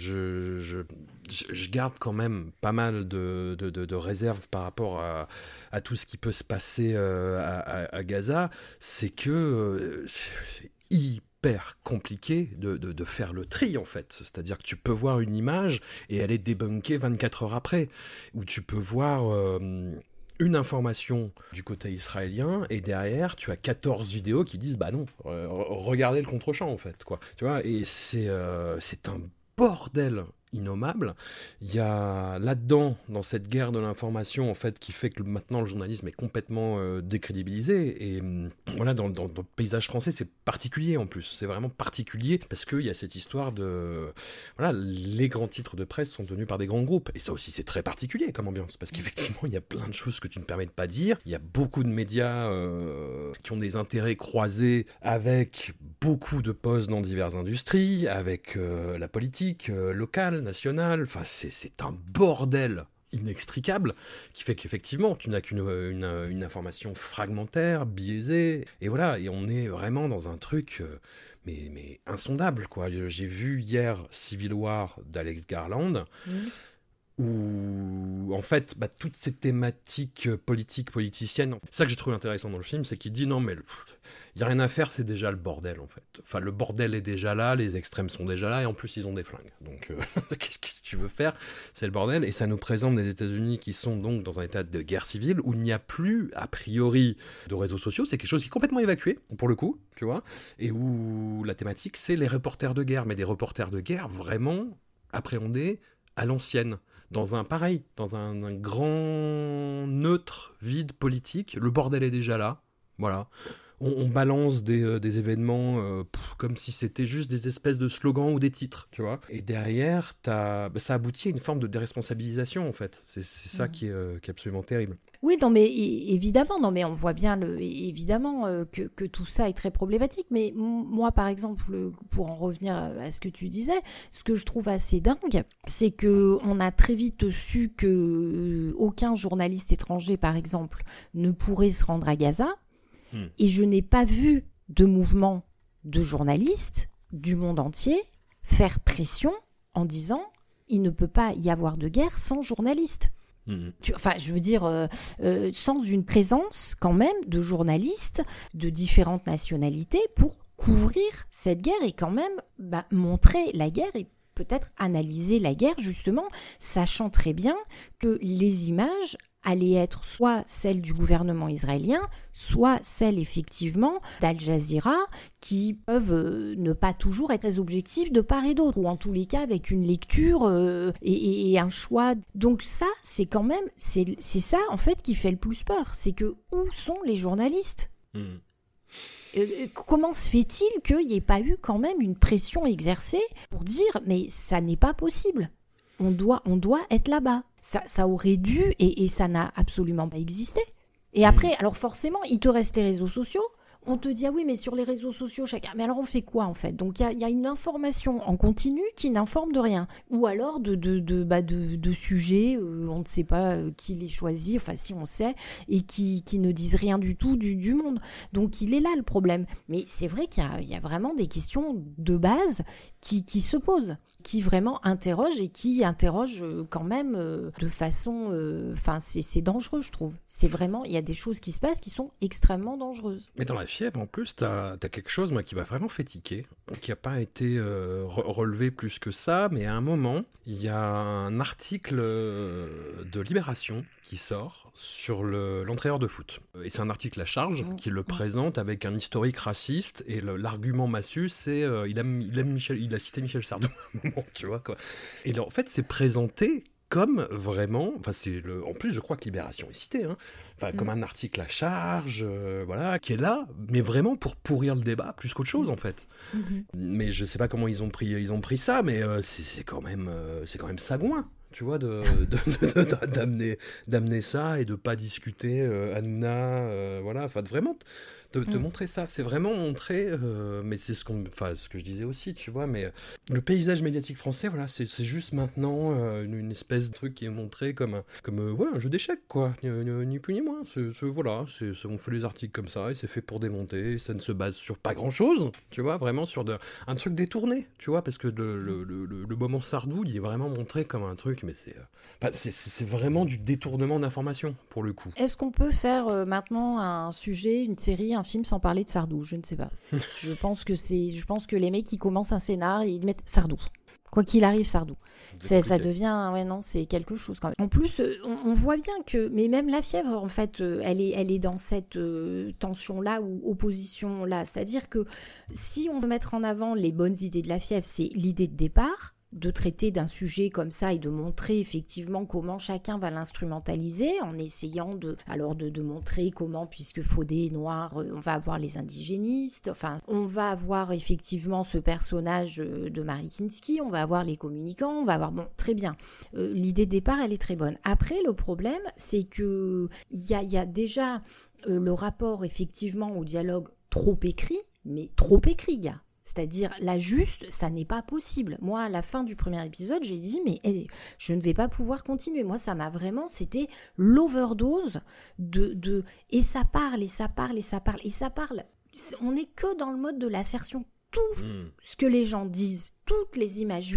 je garde quand même pas mal de réserves par rapport à tout ce qui peut se passer à Gaza. C'est que c'est hyper compliqué de faire le tri, en fait. C'est-à-dire que tu peux voir une image et elle est débunkée 24 heures après. Ou tu peux voir une information du côté israélien et derrière, tu as 14 vidéos qui disent « Bah non, regardez le contre-champ, en fait. » quoi. Tu vois, et c'est un bordel innommable. Il y a là-dedans, dans cette guerre de l'information, en fait, qui fait que maintenant le journalisme est complètement décrédibilisé. Et voilà, dans le paysage français, c'est particulier en plus. C'est vraiment particulier parce qu'il y a cette histoire de... Voilà, les grands titres de presse sont tenus par des grands groupes. Et ça aussi, c'est très particulier comme ambiance parce qu'effectivement, il y a plein de choses que tu ne permets de pas dire. Il y a beaucoup de médias qui ont des intérêts croisés avec beaucoup de postes dans diverses industries, avec la politique locale, nationale, enfin c'est un bordel inextricable qui fait qu'effectivement tu n'as qu'une information fragmentaire, biaisée, et voilà, et on est vraiment dans un truc mais insondable, quoi. J'ai vu hier Civil War d'Alex Garland, où en fait, toutes ces thématiques politiciennes, c'est ça que j'ai trouvé intéressant dans le film, c'est qu'il dit non, mais il n'y a rien à faire, c'est déjà le bordel, en fait. Enfin, le bordel est déjà là, les extrêmes sont déjà là, et en plus, ils ont des flingues. Donc, qu'est-ce que tu veux faire ? C'est le bordel, et ça nous présente des États-Unis qui sont donc dans un état de guerre civile, où il n'y a plus, a priori, de réseaux sociaux, c'est quelque chose qui est complètement évacué, pour le coup, tu vois, et où la thématique, c'est les reporters de guerre, mais des reporters de guerre vraiment appréhendés à l'ancienne. Dans un grand neutre vide politique, le bordel est déjà là, voilà. On balance des événements comme si c'était juste des espèces de slogans ou des titres, tu vois. Et derrière, ça aboutit à une forme de déresponsabilisation, en fait. C'est ça qui est absolument terrible. Oui, non, mais évidemment, on voit bien évidemment que tout ça est très problématique. Mais moi, par exemple, pour en revenir à ce que tu disais, ce que je trouve assez dingue, c'est que on a très vite su que aucun journaliste étranger, par exemple, ne pourrait se rendre à Gaza. Et je n'ai pas vu de mouvement de journalistes du monde entier faire pression en disant il ne peut pas y avoir de guerre sans journalistes. Enfin, je veux dire, sans une présence quand même de journalistes de différentes nationalités pour couvrir cette guerre et quand même montrer la guerre et peut-être analyser la guerre justement, sachant très bien que les images allaient être soit celles du gouvernement israélien, soit celles effectivement d'Al Jazeera, qui peuvent ne pas toujours être très objectives de part et d'autre, ou en tous les cas avec une lecture et un choix. Donc ça, c'est quand même, c'est ça en fait qui fait le plus peur, c'est que où sont les journalistes ? Comment se fait-il qu'il n'y ait pas eu quand même une pression exercée pour dire mais ça n'est pas possible, on doit être là-bas. Ça aurait dû et ça n'a absolument pas existé. Et après, alors forcément, il te reste les réseaux sociaux. On te dit, ah oui, mais sur les réseaux sociaux, chacun. Mais alors on fait quoi en fait ? Donc il y a une information en continu qui n'informe de rien. Ou alors de sujets, on ne sait pas qui les choisit, enfin si on sait, et qui ne disent rien du tout du monde. Donc il est là le problème. Mais c'est vrai qu'il y a vraiment des questions de base qui se posent, qui vraiment interroge et qui interroge quand même de façon... Enfin, c'est dangereux, je trouve. C'est vraiment... Il y a des choses qui se passent qui sont extrêmement dangereuses. Mais dans La Fièvre, en plus, t'as quelque chose, moi, qui m'a vraiment fait tiquer, qui n'a pas été relevé plus que ça, mais à un moment, il y a un article de Libération qui sort sur l'entraîneur de foot. Et c'est un article à charge qui le présente avec un historique raciste, et l'argument massu, c'est il a cité Michel Sardou à un moment, tu vois, quoi. Et là, en fait, c'est présenté comme vraiment, enfin en plus je crois que Libération est cité, hein, enfin comme un article à charge, voilà, qui est là, mais vraiment pour pourrir le débat plus qu'autre chose en fait. Mais je sais pas comment ils ont pris ça, mais c'est quand même sagouin, tu vois, d'amener ça et de pas discuter Hanouna, voilà, enfin vraiment de montrer ça, c'est vraiment montrer, mais c'est ce que je disais aussi, tu vois, mais le paysage médiatique français, voilà, c'est juste maintenant une espèce de truc qui est montré comme un jeu d'échecs, quoi, ni plus ni moins, voilà, on fait les articles comme ça, et c'est fait pour démonter, ça ne se base sur pas grand-chose, tu vois, vraiment sur un truc détourné, tu vois, parce que le moment Sardou, il est vraiment montré comme un truc, mais c'est vraiment du détournement d'information, pour le coup. Est-ce qu'on peut faire maintenant un sujet, une série, un film sans parler de Sardou ? Je ne sais pas. Je pense que les mecs qui commencent un scénar, ils mettent Sardou. Quoi qu'il arrive, Sardou. Ça devient, ouais, non, c'est quelque chose quand même. En plus, on voit bien que, mais même La Fièvre, en fait, elle est dans cette tension-là ou opposition-là. C'est-à-dire que si on veut mettre en avant les bonnes idées de La Fièvre, c'est l'idée de départ, de traiter d'un sujet comme ça et de montrer effectivement comment chacun va l'instrumentaliser en essayant de montrer comment, puisque Faudet est noir, on va avoir les indigénistes, enfin on va avoir effectivement ce personnage de Marie Kinski, on va avoir les communicants, on va avoir, bon, très bien, l'idée de départ elle est très bonne. Après le problème c'est que il y a déjà le rapport effectivement au dialogue trop écrit, mais trop écrit, gars. C'est-à-dire, là, juste, ça n'est pas possible. Moi, à la fin du premier épisode, j'ai dit, mais je ne vais pas pouvoir continuer. Moi, ça m'a vraiment, c'était l'overdose et ça parle, et ça parle, et ça parle, et ça parle. On n'est que dans le mode de l'assertion. Tout ce que les gens disent, toutes les images vues,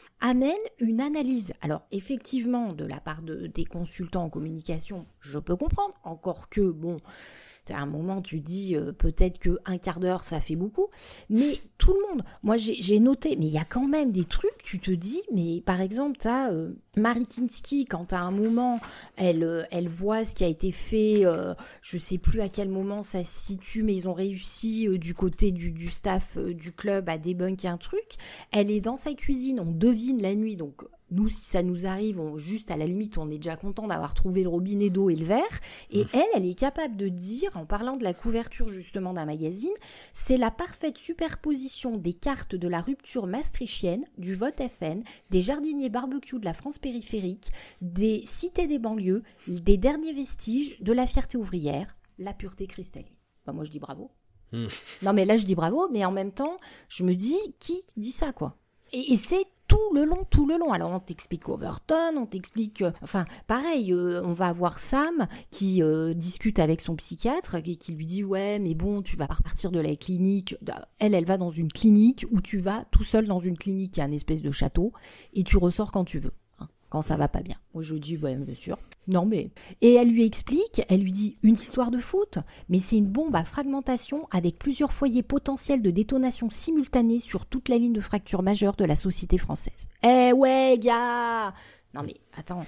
amène une analyse. Alors, effectivement, de la part des consultants en communication, je peux comprendre, encore que, bon, à un moment, tu dis peut-être qu'un quart d'heure, ça fait beaucoup, mais tout le monde, moi j'ai noté, mais il y a quand même des trucs, tu te dis, mais par exemple, tu as Marie Kinski, quand à un moment, elle voit ce qui a été fait, je sais plus à quel moment ça se situe, mais ils ont réussi du côté du staff du club à débunker un truc, elle est dans sa cuisine, on devine la nuit, donc... Nous, si ça nous arrive, juste à la limite, on est déjà content d'avoir trouvé le robinet d'eau et le verre. Et elle est capable de dire, en parlant de la couverture justement d'un magazine, c'est la parfaite superposition des cartes de la rupture maastrichtienne, du vote FN, des jardiniers barbecue de la France périphérique, des cités des banlieues, des derniers vestiges de la fierté ouvrière, la pureté cristalline. Bah, moi, je dis bravo. Non, mais là, je dis bravo, mais en même temps, je me dis, qui dit ça, quoi ? Et c'est tout le long. Alors, on t'explique Overton, on t'explique... enfin, pareil, on va avoir Sam qui discute avec son psychiatre et qui lui dit « Ouais, mais bon, tu vas pas repartir de la clinique. » Elle va dans une clinique où tu vas tout seul dans une clinique qui a une espèce de château et tu ressors quand tu veux. Quand ça va pas bien. Moi, je dis, ouais, bien sûr. Non, mais... Et elle lui explique, elle lui dit, une histoire de foot, mais c'est une bombe à fragmentation avec plusieurs foyers potentiels de détonation simultanée sur toute la ligne de fracture majeure de la société française. Eh ouais, gars! Non, mais attends.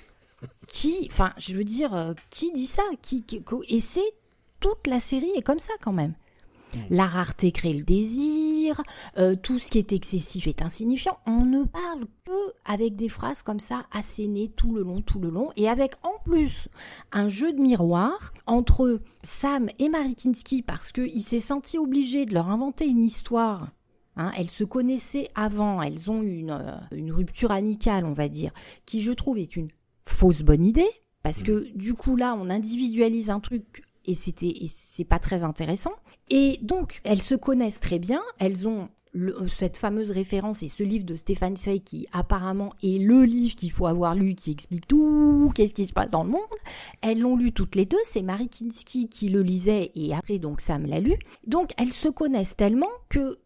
Enfin, je veux dire, qui dit ça? Et c'est... Toute la série est comme ça, quand même. La rareté crée le désir, tout ce qui est excessif est insignifiant. On ne parle que avec des phrases comme ça, assénées tout le long, et avec en plus un jeu de miroir entre Sam et Marie Kinski, parce qu'il s'est senti obligé de leur inventer une histoire. Elles se connaissaient avant, elles ont une rupture amicale, on va dire, qui je trouve est une fausse bonne idée, parce que du coup là, on individualise un truc et c'est pas très intéressant. Et donc, elles se connaissent très bien, elles ont cette fameuse référence et ce livre de Stéphane Zweig qui apparemment est le livre qu'il faut avoir lu, qui explique tout, qu'est-ce qui se passe dans le monde. Elles l'ont lu toutes les deux, c'est Marie Kinski qui le lisait et après donc Sam l'a lu. Donc elles se connaissent tellement que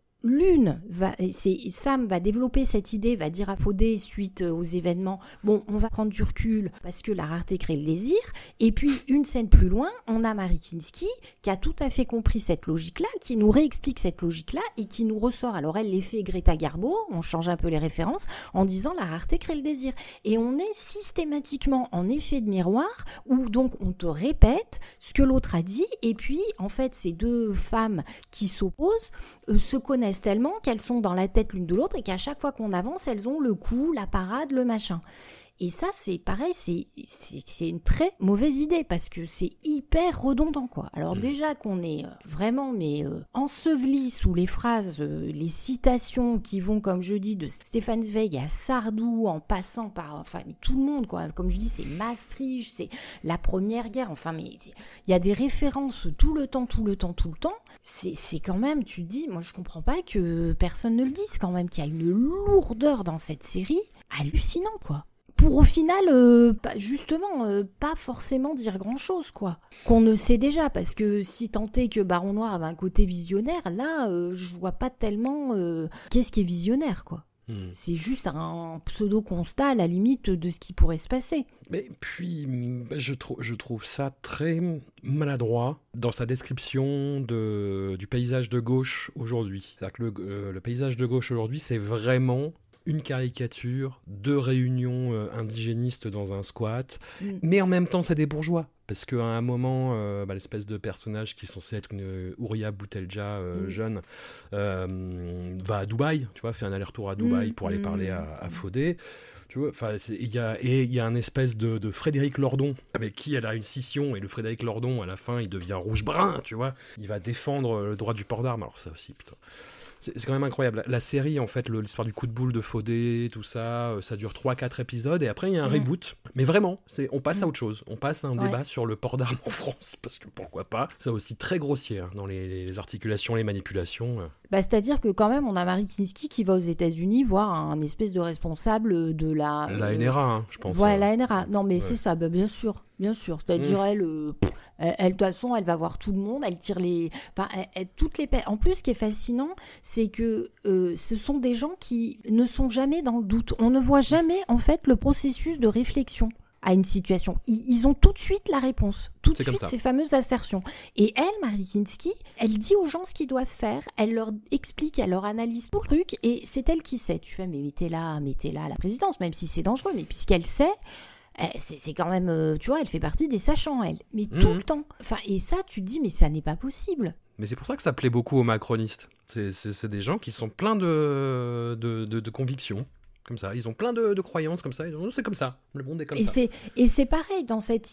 Sam va développer cette idée, va dire à Faudé suite aux événements, bon, on va prendre du recul parce que la rareté crée le désir. Et puis, une scène plus loin, on a Marie Kinski qui a tout à fait compris cette logique-là, qui nous réexplique cette logique-là et qui nous ressort. Alors, elle l'effet Greta Garbo, on change un peu les références, en disant la rareté crée le désir. Et on est systématiquement en effet de miroir où donc on te répète ce que l'autre a dit. Et puis, en fait, ces deux femmes qui s'opposent se connaissent tellement qu'elles sont dans la tête l'une de l'autre et qu'à chaque fois qu'on avance, elles ont le coup, la parade, le machin. Et ça, c'est pareil, c'est une très mauvaise idée parce que c'est hyper redondant, quoi. Alors déjà qu'on est vraiment enseveli sous les phrases, les citations qui vont, comme je dis, de Stéphane Zweig à Sardou, en passant par, mais tout le monde, quoi. Comme je dis, c'est Maastricht, c'est la Première Guerre, mais il y a des références tout le temps. C'est quand même, tu te dis, moi je comprends pas que personne ne le dise quand même, qu'il y a une lourdeur dans cette série hallucinant, quoi. Pour au final, pas forcément dire grand-chose, quoi. Qu'on ne sait déjà, parce que si tant est que Baron Noir avait un côté visionnaire, là, je vois pas tellement qu'est-ce qui est visionnaire, quoi. C'est juste un pseudo-constat, à la limite, de ce qui pourrait se passer. Mais puis, je trouve ça très maladroit dans sa description du paysage de gauche aujourd'hui. C'est-à-dire que le paysage de gauche aujourd'hui, c'est vraiment une caricature de réunions indigénistes dans un squat, mais en même temps c'est des bourgeois, parce qu'à un moment l'espèce de personnage qui est censé être une Ouria Boutelja jeune va à Dubaï, tu vois, fait un aller-retour à Dubaï pour aller parler à Faudé. Tu vois, il y a un espèce de Frédéric Lordon avec qui elle a une scission, et le Frédéric Lordon à la fin il devient rouge-brun, tu vois, il va défendre le droit du port d'armes. Alors ça aussi, putain, c'est quand même incroyable. La série, en fait, l'histoire du coup de boule de Faudé, tout ça, ça dure 3-4 épisodes, et après il y a un reboot. Mais vraiment, on passe à autre chose. On passe à un débat sur le port d'armes en France, parce que pourquoi pas. C'est aussi très grossier dans les articulations, les manipulations. C'est-à-dire que quand même, on a Marie Kinski qui va aux États-Unis voir un espèce de responsable de la... La NRA, je pense. Ouais, la NRA. Non, mais c'est ça, bien sûr. C'est-à-dire, De toute façon, elle va voir tout le monde, elle tire les... Enfin, En plus, ce qui est fascinant, c'est que ce sont des gens qui ne sont jamais dans le doute. On ne voit jamais, en fait, le processus de réflexion à une situation. Ils ont tout de suite la réponse. Tout de suite, ces fameuses assertions. Et elle, Marie Kinski, elle dit aux gens ce qu'ils doivent faire, elle leur explique, elle leur analyse tout le truc, et c'est elle qui sait. Tu fais, mais mettez-la à la présidence, même si c'est dangereux, mais puisqu'elle sait... C'est quand même, tu vois, elle fait partie des sachants, elle. Mais tout le temps. Enfin, et ça, tu te dis, mais ça n'est pas possible. Mais c'est pour ça que ça plaît beaucoup aux macronistes. C'est des gens qui sont pleins de convictions. Comme ça, ils ont plein de croyances comme ça. C'est comme ça, le monde est comme ça. Et c'est pareil dans cette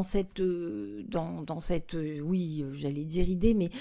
j'allais dire idée, mais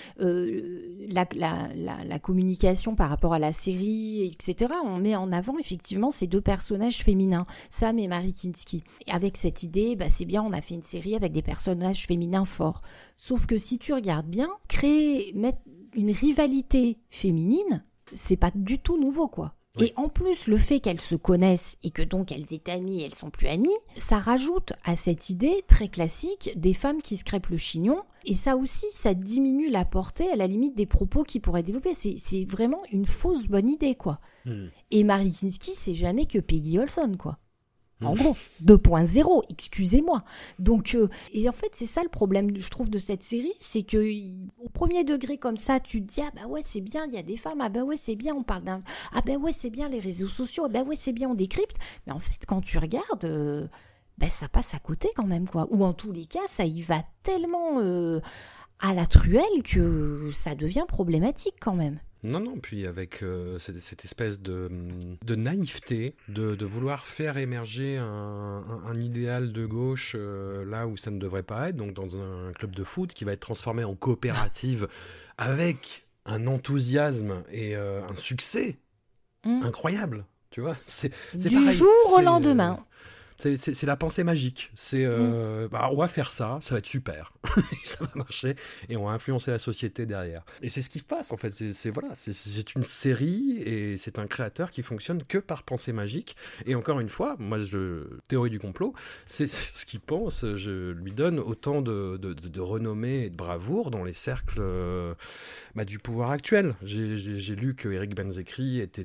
la communication par rapport à la série, etc. On met en avant effectivement ces deux personnages féminins, Sam et Marie Kinski. Et avec cette idée, c'est bien, on a fait une série avec des personnages féminins forts. Sauf que si tu regardes bien, mettre une rivalité féminine, c'est pas du tout nouveau, quoi. Oui. Et en plus, le fait qu'elles se connaissent et que donc elles étaient amies, elles sont plus amies, ça rajoute à cette idée très classique des femmes qui se crêpent le chignon. Et ça aussi, ça diminue la portée à la limite des propos qu'ils pourraient développer. C'est vraiment une fausse bonne idée, quoi. Et Marie Kinski, c'est jamais que Peggy Olson, quoi. En gros, 2.0, excusez-moi. Donc, et en fait, c'est ça le problème, je trouve, de cette série, c'est que au premier degré comme ça, tu te dis, ah bah ouais, c'est bien, il y a des femmes, ah bah ouais, c'est bien, on parle d'un... Ah bah ouais, c'est bien, les réseaux sociaux, ah bah ouais, c'est bien, on décrypte. Mais en fait, quand tu regardes, ça passe à côté quand même, quoi. Ou en tous les cas, ça y va tellement à la truelle que ça devient problématique quand même. Non, puis avec cette espèce de naïveté, de vouloir faire émerger un idéal de gauche là où ça ne devrait pas être, donc dans un club de foot qui va être transformé en coopérative avec un enthousiasme et un succès incroyable, tu vois. C'est du pareil, jour au lendemain. C'est la pensée magique. On va faire ça va être super. Ça va marcher et on va influencer la société derrière. Et c'est ce qui se passe en fait. C'est une série et c'est un créateur qui fonctionne que par pensée magique. Et encore une fois, moi, théorie du complot, c'est ce qu'il pense. Je lui donne autant de renommée et de bravoure dans les cercles du pouvoir actuel. J'ai lu que Éric Benzekri était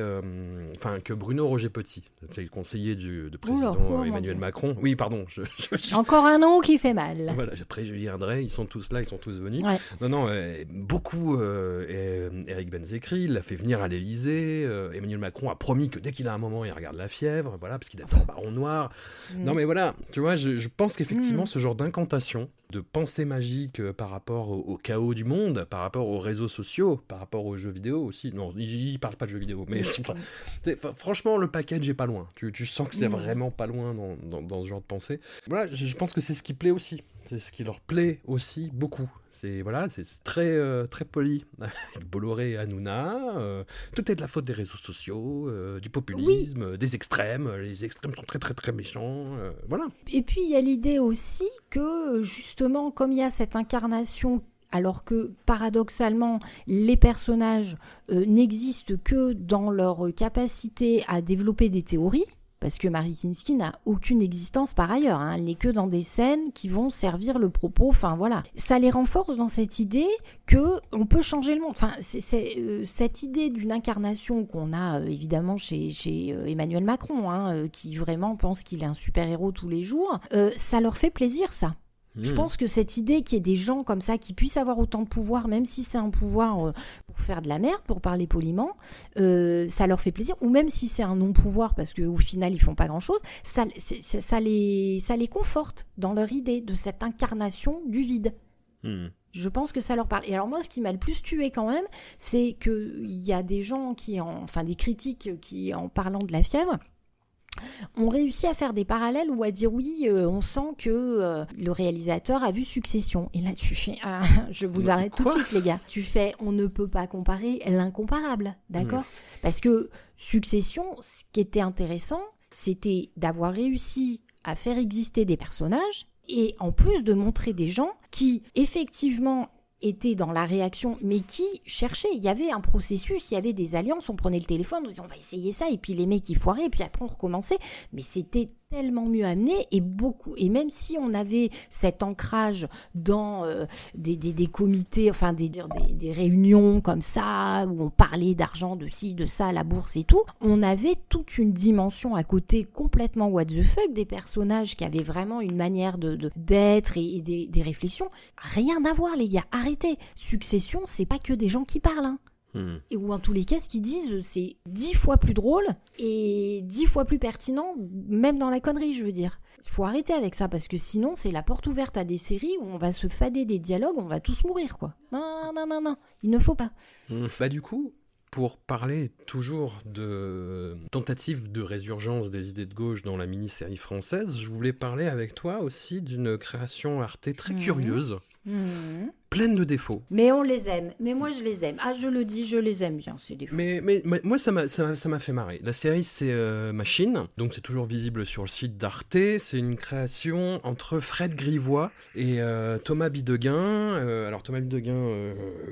que Bruno Roger Petit, c'est le conseiller de président Emmanuel Macron. Oui, pardon. Encore un nom qui fait mal. Voilà, après je viendrai, ils sont tous là, ils sont tous venus. Ouais. Non, beaucoup Éric Benzekri, il l'a fait venir à l'Élysée. Emmanuel Macron a promis que dès qu'il a un moment, il regarde La Fièvre, voilà, parce qu'il est en baron noir. Non, mais voilà, tu vois, je pense qu'effectivement, ce genre d'incantation, de pensée magique par rapport au chaos du monde, par rapport aux réseaux sociaux, par rapport aux jeux vidéo aussi. Non, il parle pas de jeux vidéo, mais franchement, le package est pas loin. Tu sens que c'est vraiment pas loin dans ce genre de pensée. Voilà, je pense que c'est ce qui plaît aussi. C'est ce qui leur plaît aussi beaucoup. C'est très, très poli. Avec Bolloré et Hanouna. Tout est de la faute des réseaux sociaux, du populisme, des extrêmes. Les extrêmes sont très, très, très méchants. Voilà. Et puis, il y a l'idée aussi que, justement, comme il y a cette incarnation, alors que, paradoxalement, les personnages n'existent que dans leur capacité à développer des théories, parce que Marie Kinski n'a aucune existence par ailleurs, elle n'est que dans des scènes qui vont servir le propos, enfin voilà. Ça les renforce dans cette idée qu'on peut changer le monde. Enfin, c'est cette idée d'une incarnation qu'on a évidemment chez Emmanuel Macron, qui vraiment pense qu'il est un super-héros tous les jours, ça leur fait plaisir, ça. Je pense que cette idée qu'il y ait des gens comme ça qui puissent avoir autant de pouvoir, même si c'est un pouvoir pour faire de la merde, pour parler poliment, ça leur fait plaisir. Ou même si c'est un non-pouvoir, parce qu'au final, ils font pas grand-chose, ça les conforte dans leur idée de cette incarnation du vide. Je pense que ça leur parle. Et alors moi, ce qui m'a le plus tué quand même, c'est qu'il y a des gens des critiques qui, en parlant de La Fièvre, on réussit à faire des parallèles ou à dire oui, on sent que le réalisateur a vu Succession. Et là, tu fais, je vous arrête tout de suite, les gars. Tu fais, on ne peut pas comparer l'incomparable, d'accord ? Parce que Succession, ce qui était intéressant, c'était d'avoir réussi à faire exister des personnages et en plus de montrer des gens qui, effectivement, étaient dans la réaction, mais qui cherchaient. Il y avait un processus, il y avait des alliances, on prenait le téléphone, on disait on va essayer ça, et puis les mecs ils foiraient, et puis après on recommençait. Mais c'était tellement mieux amené et même si on avait cet ancrage dans des comités, enfin des réunions comme ça où on parlait d'argent, de ci, de ça, la bourse et tout, on avait toute une dimension à côté complètement what the fuck, des personnages qui avaient vraiment une manière d'être et des réflexions. Rien à voir les gars, arrêtez. Succession, c'est pas que des gens qui parlent, hein. Et ou en tous les cas, ce qu'ils disent, c'est 10 fois plus drôle et 10 fois plus pertinent, même dans la connerie, je veux dire. Il faut arrêter avec ça, parce que sinon, c'est la porte ouverte à des séries où on va se fader des dialogues, on va tous mourir, quoi. Non, il ne faut pas. Bah du coup, pour parler toujours de tentative de résurgence des idées de gauche dans la mini-série française, je voulais parler avec toi aussi d'une création Arte très curieuse. Pleine de défauts. Mais on les aime. Mais moi, je les aime. Ah, je le dis, je les aime bien, ces défauts. Mais moi, ça m'a fait marrer. La série, c'est Machine. Donc, c'est toujours visible sur le site d'Arte. C'est une création entre Fred Grivois et Thomas Bidegain. Alors, Thomas Bidegain,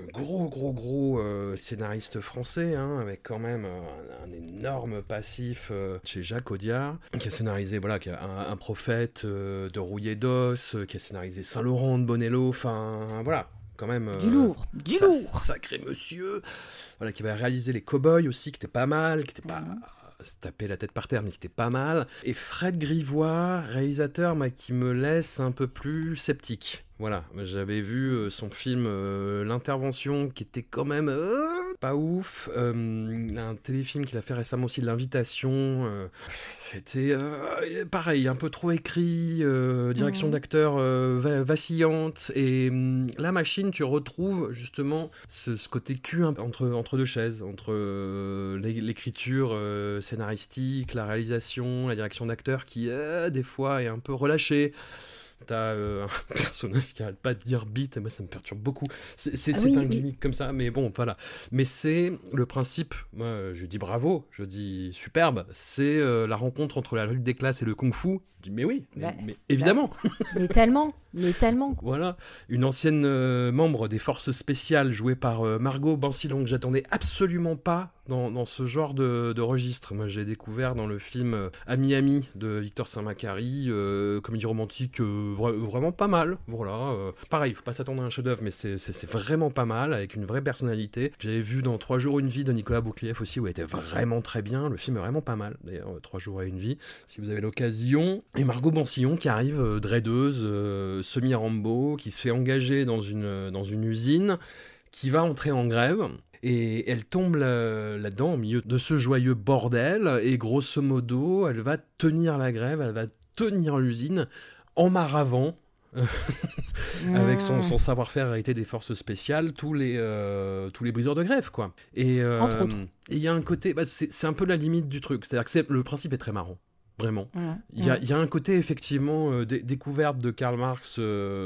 gros scénariste français, hein, avec quand même un énorme passif chez Jacques Audiard, qui a scénarisé, voilà, qui a un prophète de Rouillé d'Os, qui a scénarisé Saint-Laurent de Bonello, enfin, voilà. Quand même du lourd. Sacré monsieur, voilà, qui va réaliser Les Cowboys aussi, qui était pas mal, qui était pas se taper la tête par terre, mais qui était pas mal. Et Fred Grivois, réalisateur, qui me laisse un peu plus sceptique. Voilà, j'avais vu son film L'Intervention, qui était quand même pas ouf. Un téléfilm qu'il a fait récemment aussi, de L'Invitation. C'était pareil, un peu trop écrit, direction d'acteur vacillante. Et La Machine, tu retrouves justement ce côté cul entre deux chaises, entre l'écriture scénaristique, la réalisation, la direction d'acteur qui, des fois, est un peu relâchée. T'as un personnage qui arrête pas de dire bite, et moi ça me perturbe beaucoup. C'est un gimmick comme ça, mais bon, voilà. Mais c'est le principe, moi je dis bravo, je dis superbe, c'est la rencontre entre la lutte des classes et le kung-fu. Je dis mais oui, mais évidemment. Mais tellement. Voilà, une ancienne membre des forces spéciales jouée par Margot Bansilon, que j'attendais absolument pas dans ce genre de registre. Moi j'ai découvert dans le film Ami de Victor Saint-Macary, comédie romantique vraiment pas mal. Voilà, pareil, faut pas s'attendre à un chef-d'œuvre, mais c'est vraiment pas mal, avec une vraie personnalité. J'avais vu dans 3 jours une vie de Nicolas Bouklieff aussi, où elle était vraiment très bien. Le film est vraiment pas mal, d'ailleurs, 3 jours et une vie, si vous avez l'occasion. Et Margot Bansillon qui arrive, dradeuse, semi-Rambo, qui se fait engager dans une usine, qui va entrer en grève. Et elle tombe là-dedans, au milieu de ce joyeux bordel, et grosso modo, elle va tenir la grève, elle va tenir l'usine, en maravant, avec son savoir-faire hérité des forces spéciales, tous les briseurs de grève, quoi. Et entre autres. Et il y a un côté, c'est un peu la limite du truc, c'est-à-dire que le principe est très marrant. Vraiment. Il y a un côté, effectivement, découverte de Karl Marx,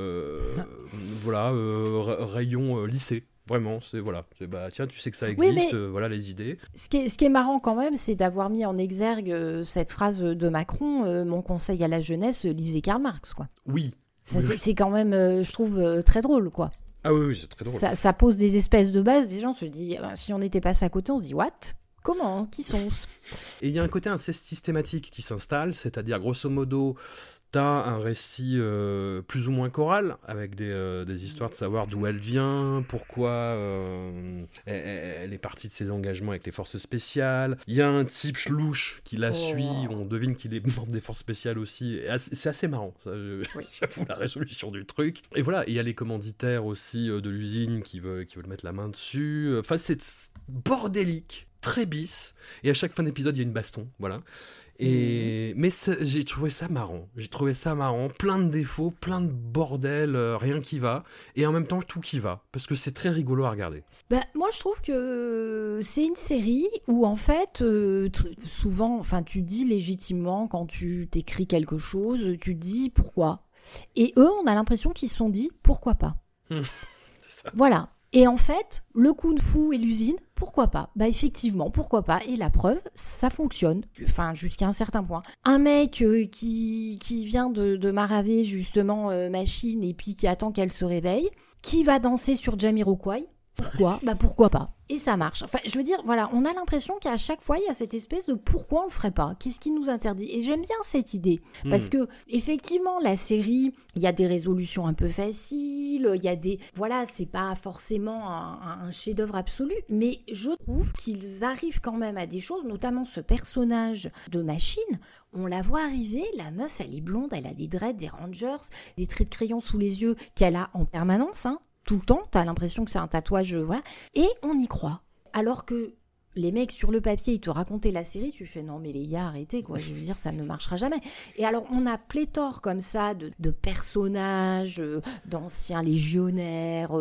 voilà, rayon lycée. Vraiment, tiens, tu sais que ça existe, voilà les idées. Ce qui est marrant quand même, c'est d'avoir mis en exergue cette phrase de Macron, mon conseil à la jeunesse, lisez Karl Marx, quoi. Oui. C'est quand même, je trouve, très drôle, quoi. Ah oui, c'est très drôle. Ça pose des espèces de bases, des gens se disent, si on n'était pas à côté, on se dit, what ? Comment ? Qui sont-ce ? Et il y a un côté assez systématique qui s'installe, c'est-à-dire, grosso modo, t'as un récit plus ou moins choral, avec des histoires de savoir d'où elle vient, pourquoi elle est partie de ses engagements avec les forces spéciales. Il y a un type chlouche qui la suit, on devine qu'il est membre des forces spéciales aussi. Et c'est assez marrant, ça, j'avoue, la résolution du truc. Et voilà, il y a les commanditaires aussi de l'usine qui veulent mettre la main dessus. Enfin, c'est bordélique, très bis. Et à chaque fin d'épisode, il y a une baston, voilà. Mais j'ai trouvé ça marrant, plein de défauts, plein de bordel, rien qui va, et en même temps tout qui va, parce que c'est très rigolo à regarder. Moi je trouve que c'est une série où en fait, souvent, enfin tu dis légitimement quand tu t'écris quelque chose, tu dis pourquoi. Et eux, on a l'impression qu'ils se sont dit pourquoi pas. C'est ça. Voilà. Et en fait, le kung-fu et l'usine, pourquoi pas ? Effectivement, pourquoi pas ? Et la preuve, ça fonctionne, enfin jusqu'à un certain point. Un mec qui vient de maraver justement Machine et puis qui attend qu'elle se réveille, qui va danser sur Jamiroquai, Pourquoi ? Bah pourquoi pas ? Et ça marche. Enfin, je veux dire, voilà, on a l'impression qu'à chaque fois, il y a cette espèce de pourquoi on le ferait pas ? Qu'est-ce qui nous interdit ? Et j'aime bien cette idée. Parce que, effectivement, la série, il y a des résolutions un peu faciles, il y a des... Voilà, c'est pas forcément un chef-d'œuvre absolu, mais je trouve qu'ils arrivent quand même à des choses, notamment ce personnage de Machine. On la voit arriver, la meuf, elle est blonde, elle a des dreads, des rangers, des traits de crayon sous les yeux qu'elle a en permanence, tout le temps, t'as l'impression que c'est un tatouage, voilà, et on y croit. Alors que les mecs sur le papier, ils te racontaient la série, tu fais non mais les gars, arrêtez quoi, je veux dire, ça ne marchera jamais. Et alors on a pléthore comme ça de personnages, d'anciens légionnaires,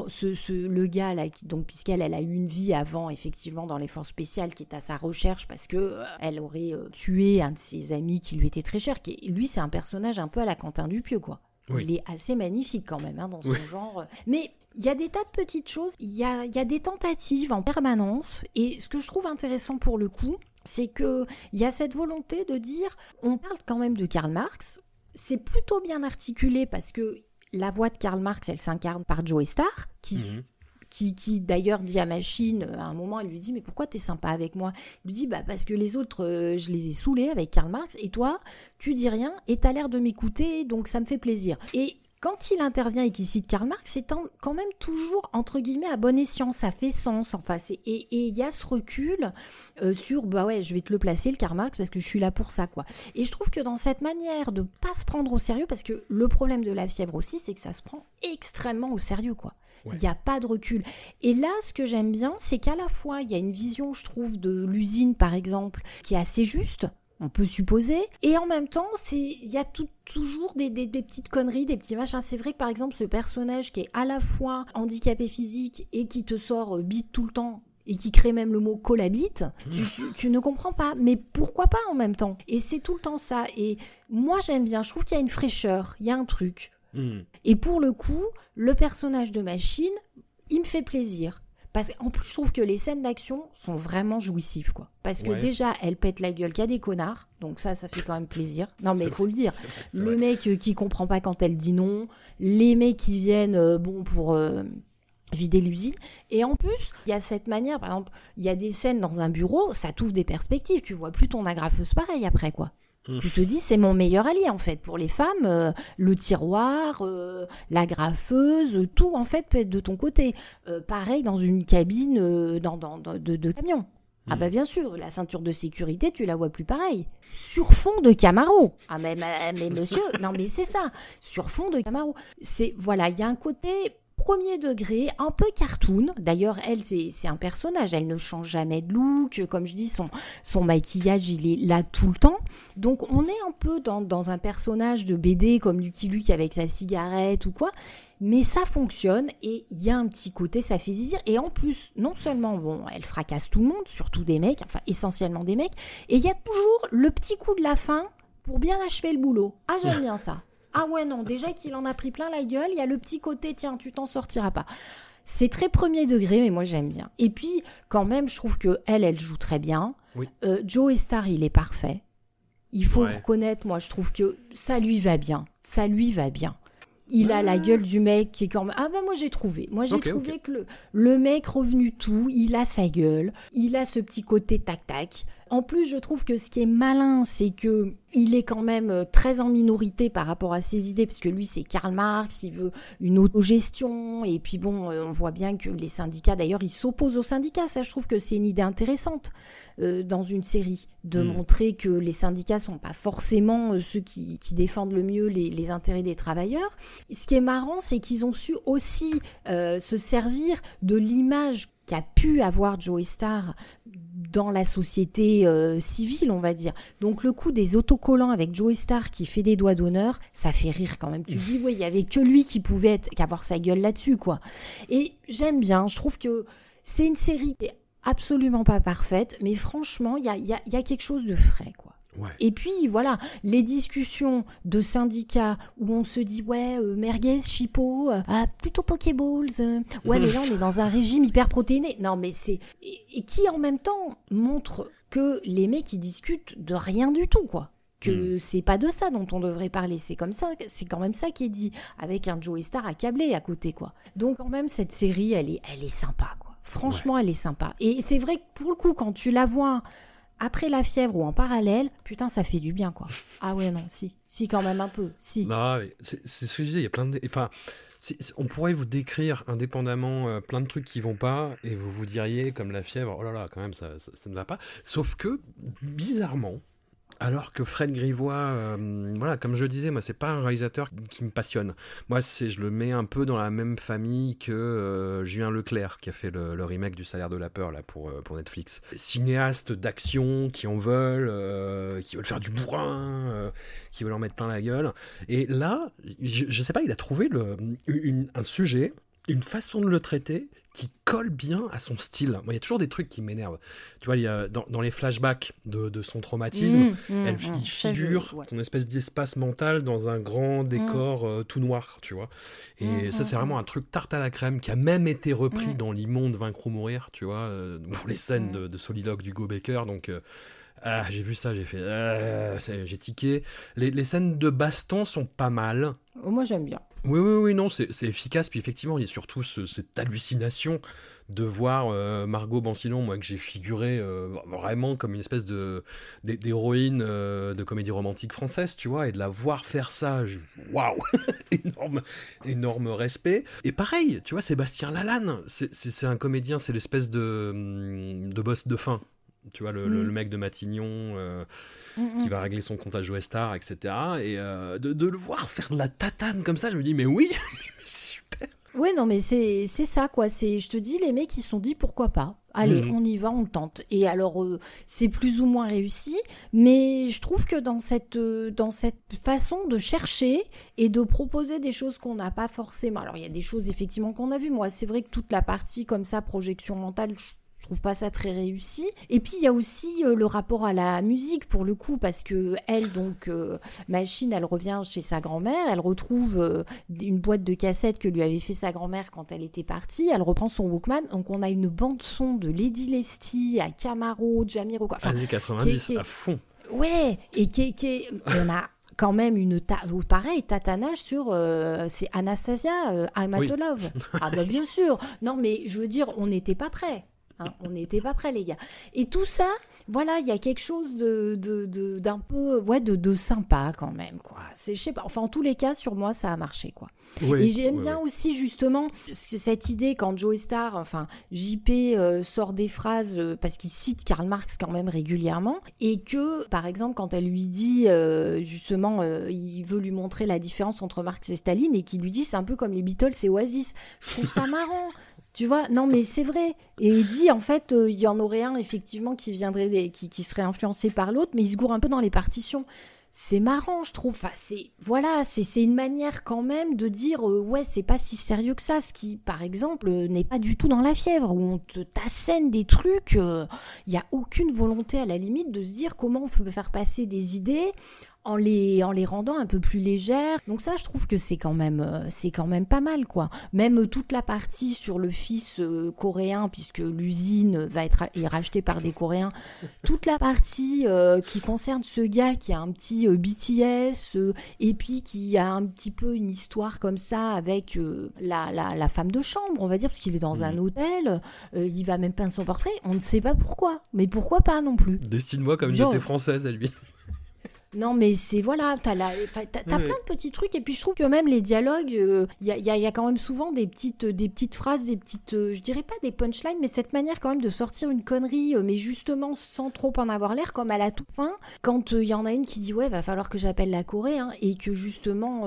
le gars là, donc puisqu'elle a eu une vie avant, effectivement, dans les forces spéciales, qui est à sa recherche parce que elle aurait tué un de ses amis qui lui était très cher, lui c'est un personnage un peu à la Quentin Dupieux quoi. Oui. Il est assez magnifique quand même dans son genre. Mais il y a des tas de petites choses, il y a des tentatives en permanence. Et ce que je trouve intéressant pour le coup, c'est qu'il y a cette volonté de dire, on parle quand même de Karl Marx, c'est plutôt bien articulé parce que la voix de Karl Marx, elle s'incarne par Joey Starr, qui d'ailleurs dit à Machine, à un moment, elle lui dit « Mais pourquoi t'es sympa avec moi ?» Il lui dit « Parce que les autres, je les ai saoulés avec Karl Marx, et toi, tu dis rien, et t'as l'air de m'écouter, donc ça me fait plaisir. » Et quand il intervient et qu'il cite Karl Marx, c'est quand même toujours, entre guillemets, à bon escient, ça fait sens. Enfin, et il y a ce recul sur « je vais te le placer, le Karl Marx, parce que je suis là pour ça, quoi. » Et je trouve que dans cette manière de pas se prendre au sérieux, parce que le problème de La Fièvre aussi, c'est que ça se prend extrêmement au sérieux, quoi. Il n'y a pas de recul. Et là, ce que j'aime bien, c'est qu'à la fois, il y a une vision, je trouve, de l'usine, par exemple, qui est assez juste, on peut supposer, et en même temps, il y a toujours des petites conneries, des petits machins. C'est vrai que, par exemple, ce personnage qui est à la fois handicapé physique et qui te sort bite tout le temps, et qui crée même le mot collabite, tu ne comprends pas. Mais pourquoi pas en même temps ? Et c'est tout le temps ça. Et moi, j'aime bien. Je trouve qu'il y a une fraîcheur, il y a un truc. Et pour le coup, le personnage de Machine, il me fait plaisir. Parce qu'en plus, je trouve que les scènes d'action sont vraiment jouissives, quoi. Parce que déjà, elle pète la gueule qu'il y a des connards. Donc ça fait quand même plaisir. Non, mais il faut le dire. C'est vrai. Mec qui comprend pas quand elle dit non. Les mecs qui viennent, pour... vider l'usine. Et en plus, il y a cette manière, par exemple, il y a des scènes dans un bureau, ça t'ouvre des perspectives. Tu vois plus ton agrafeuse pareil après, quoi. Tu te dis, c'est mon meilleur allié, en fait. Pour les femmes, le tiroir, la graffeuse, tout, en fait, peut être de ton côté. Pareil, dans une cabine de camion. Ah bah bien sûr, la ceinture de sécurité, tu la vois plus pareil. Sur fond de Camaro. Ah mais monsieur, non mais c'est ça. Sur fond de Camaro. Voilà, il y a un côté... premier degré, un peu cartoon. D'ailleurs, elle, c'est un personnage. Elle ne change jamais de look. Comme je dis, son maquillage, il est là tout le temps. Donc, on est un peu dans un personnage de BD comme Lucky Luke avec sa cigarette ou quoi. Mais ça fonctionne et il y a un petit côté, ça fait zizir. Et en plus, non seulement, elle fracasse tout le monde, surtout des mecs, enfin, essentiellement des mecs. Et il y a toujours le petit coup de la fin pour bien achever le boulot. Ah, j'aime bien ça. Ah ouais, non, déjà qu'il en a pris plein la gueule, il y a le petit côté, tiens, tu t'en sortiras pas. C'est très premier degré, mais moi, j'aime bien. Et puis, quand même, je trouve qu'elle joue très bien. Oui. Joey Starr, il est parfait. Il faut le reconnaître, moi, je trouve que ça lui va bien. Ça lui va bien. Il a la gueule du mec qui est quand même... Ah ben moi j'ai trouvé. Moi j'ai trouvé que le mec revenu tout, il a sa gueule, il a ce petit côté tac-tac. En plus, je trouve que ce qui est malin, c'est que il est quand même très en minorité par rapport à ses idées, parce que lui, c'est Karl Marx, il veut une autogestion, et puis on voit bien que les syndicats, d'ailleurs, ils s'opposent aux syndicats. Ça, je trouve que c'est une idée intéressante dans une série, de montrer que les syndicats sont pas forcément ceux qui défendent le mieux les intérêts des travailleurs. Ce qui est marrant, c'est qu'ils ont su aussi se servir de l'image qu'a pu avoir Joey Starr dans la société civile, on va dire. Donc le coup des autocollants avec Joey Starr qui fait des doigts d'honneur, ça fait rire quand même. Tu te dis, il y avait que lui qui pouvait qu'avoir sa gueule là-dessus, quoi. Et j'aime bien, je trouve que c'est une série qui est absolument pas parfaite, mais franchement, il y a quelque chose de frais, quoi. Ouais. Et puis voilà, les discussions de syndicats où on se dit merguez, chipot, plutôt pokéballs, mais là on est dans un régime hyper protéiné. Non mais et qui en même temps montre que les mecs ils discutent de rien du tout, quoi. que c'est pas de ça dont on devrait parler. C'est comme ça, c'est quand même ça qui est dit, avec un Joey Starr accablé à côté, quoi. Donc quand même cette série, elle est sympa, quoi. Franchement, elle est sympa. Et c'est vrai que pour le coup, quand tu la vois après La Fièvre ou en parallèle, putain, ça fait du bien, quoi. Ah ouais, non, si quand même un peu, si. Non, c'est ce que je disais, il y a plein de... Enfin, on pourrait vous décrire indépendamment plein de trucs qui vont pas, et vous vous diriez, comme La Fièvre, oh là là, quand même, ça ne va pas. Sauf que, bizarrement, alors que Fred Grivois, voilà, comme je le disais, moi, c'est pas un réalisateur qui me passionne. Moi, je le mets un peu dans la même famille que Julien Leclerc, qui a fait le remake du Salaire de la peur là pour Netflix. Cinéastes d'action qui en veulent, qui veulent faire du bourrin, qui veulent en mettre plein la gueule. Et là, je sais pas, il a trouvé un sujet, une façon de le traiter qui colle bien à son style. Moi, il y a toujours des trucs qui m'énervent. Tu vois, il y a, dans les flashbacks de son traumatisme, il figure ton espèce d'espace mental dans un grand décor tout noir, tu vois. Et ça, c'est vraiment un truc tarte à la crème qui a même été repris dans L'immonde Vaincre ou mourir, tu vois, pour les scènes de soliloque d'Hugo Baker. Donc, j'ai vu ça, j'ai fait... j'ai tiqué. Les scènes de baston sont pas mal. Moi, j'aime bien. Oui, non, c'est efficace. Puis effectivement, il y a surtout cette hallucination de voir Margot Bancillon, moi que j'ai figuré vraiment comme une espèce d'héroïne de comédie romantique française, tu vois, et de la voir faire ça, waouh, énorme respect. Et pareil, tu vois, Sébastien Lalanne, c'est un comédien, c'est l'espèce de boss de fin. Tu vois, le mec de Matignon qui va régler son compte à Joey Starr, etc. Et de le voir faire de la tatane comme ça, je me dis, mais oui, mais c'est super. Ouais, non, mais c'est ça, quoi. Je te dis, les mecs, ils se sont dit, pourquoi pas ? Allez, on y va, on tente. Et alors, c'est plus ou moins réussi, mais je trouve que dans cette façon de chercher et de proposer des choses qu'on n'a pas forcément... Alors, il y a des choses, effectivement, qu'on a vues. Moi, c'est vrai que toute la partie, comme ça, projection mentale... Je trouve pas ça très réussi. Et puis, il y a aussi le rapport à la musique, pour le coup, parce que elle, donc, Machine, elle revient chez sa grand-mère, elle retrouve une boîte de cassettes que lui avait fait sa grand-mère quand elle était partie, elle reprend son Walkman, donc on a une bande-son de Lady Leslie à Camaro, Jamiroquai... Années 90, à fond. Ouais, et on a quand même pareil, tatanage sur c'est Anastasia, I'm at Love. Ah bah bien sûr. Non mais je veux dire, on n'était pas prêts. On n'était pas prêts, les gars. Et tout ça, voilà, il y a quelque chose d'un peu, de sympa quand même, quoi. Je sais pas. Enfin, en tous les cas, sur moi, ça a marché, quoi. Oui, et j'aime bien aussi, justement, cette idée quand Joey Starr, enfin, JP sort des phrases, parce qu'il cite Karl Marx quand même régulièrement, et que, par exemple, quand elle lui dit, justement, il veut lui montrer la différence entre Marx et Staline, et qu'il lui dit, c'est un peu comme les Beatles et Oasis. Je trouve ça marrant. Tu vois, non mais c'est vrai. Et il dit en fait, il y en aurait un effectivement qui viendrait, qui serait influencé par l'autre, mais il se gourre un peu dans les partitions. C'est marrant, je trouve. Enfin, c'est une manière quand même de dire ouais, c'est pas si sérieux que ça. Ce qui, par exemple, n'est pas du tout dans La Fièvre où on t'assène des trucs. Il y a aucune volonté à la limite de se dire comment on peut faire passer des idées en les rendant un peu plus légères. Donc ça, je trouve que c'est quand même pas mal, quoi. Même toute la partie sur le fils coréen, puisque l'usine est rachetée par des Coréens, toute la partie qui concerne ce gars qui a un petit BTS, et puis qui a un petit peu une histoire comme ça avec la femme de chambre, on va dire, parce qu'il est dans un hôtel, il va même peindre son portrait, on ne sait pas pourquoi, mais pourquoi pas non plus. Destine-moi comme j'étais française à lui. Non, mais c'est voilà, t'as plein de petits trucs, et puis je trouve que même les dialogues, y a quand même souvent des petites phrases, je dirais pas des punchlines, mais cette manière quand même de sortir une connerie, mais justement sans trop en avoir l'air, comme à la toute fin, quand il y en a une qui dit ouais, va falloir que j'appelle la Corée, hein, et que justement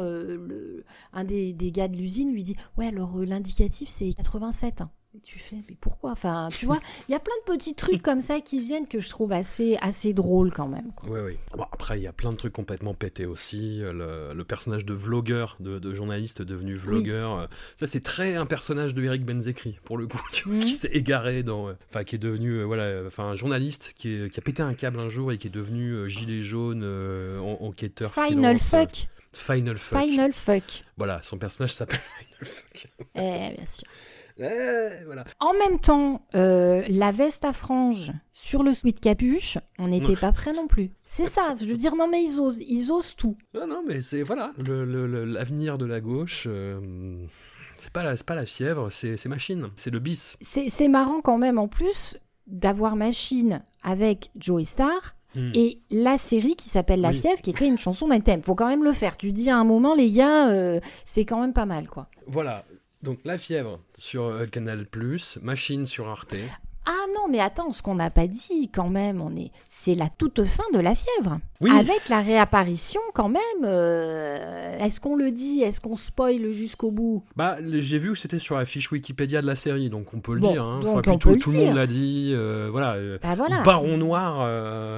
un des gars de l'usine lui dit ouais, alors l'indicatif c'est 87. Hein. Tu fais, mais pourquoi ? Enfin, tu vois, il y a plein de petits trucs comme ça qui viennent que je trouve assez drôles quand même. Oui. Bon, après, il y a plein de trucs complètement pétés aussi. Le personnage de vlogueur, de journaliste devenu vlogueur, oui. Ça c'est très un personnage de Eric Benzekri, pour le coup, tu vois, qui s'est égaré qui est devenu un journaliste qui a pété un câble un jour et qui est devenu gilet jaune, enquêteur. Final Fuck. Final Fuck. Voilà, son personnage s'appelle Final Fuck. Bien sûr. Voilà. En même temps, la veste à franges sur le sweat capuche, on n'était pas prêt non plus. C'est ça, je veux dire, non mais ils osent tout. Non, mais c'est voilà, l'avenir de la gauche. C'est pas la fièvre, c'est Machine, c'est le bis. C'est marrant quand même en plus d'avoir Machine avec Joey Starr. Et la série qui s'appelle La Fièvre, qui était une chanson d'un thème. Faut quand même le faire. Tu dis à un moment, les gars, c'est quand même pas mal, quoi. Voilà. Donc La Fièvre sur Canal+, Machine sur Arte. Ah non, mais attends, ce qu'on n'a pas dit quand même, c'est la toute fin de La Fièvre. Oui. Avec la réapparition quand même, est-ce qu'on le dit, est-ce qu'on spoil jusqu'au bout ? Bah, j'ai vu que c'était sur la fiche Wikipédia de la série, donc on peut le dire. Hein. Donc enfin, on peut tout le dire. monde l'a dit. Voilà. Voilà. Baron Noir,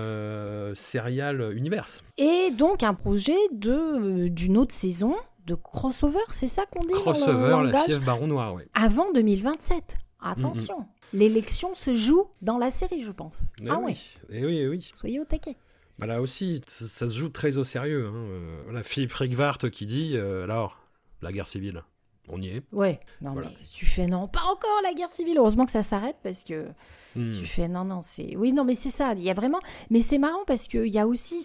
Serial Universe. Et donc un projet d'une autre saison de crossover, c'est ça qu'on dit Crossover, dans le La langage ? Fièvre Baron Noir, oui. Avant 2027. Attention. L'élection se joue dans la série, je pense. Oui. Soyez au taquet. Bah là aussi, ça se joue très au sérieux. Hein. Voilà, Philippe Rigvart qui dit alors, la guerre civile, on y est. Ouais, non Voilà. mais tu fais non, pas encore la guerre civile. Heureusement que ça s'arrête parce que tu fais non, c'est... Oui, non mais c'est ça, il y a vraiment... Mais c'est marrant parce qu'il y a aussi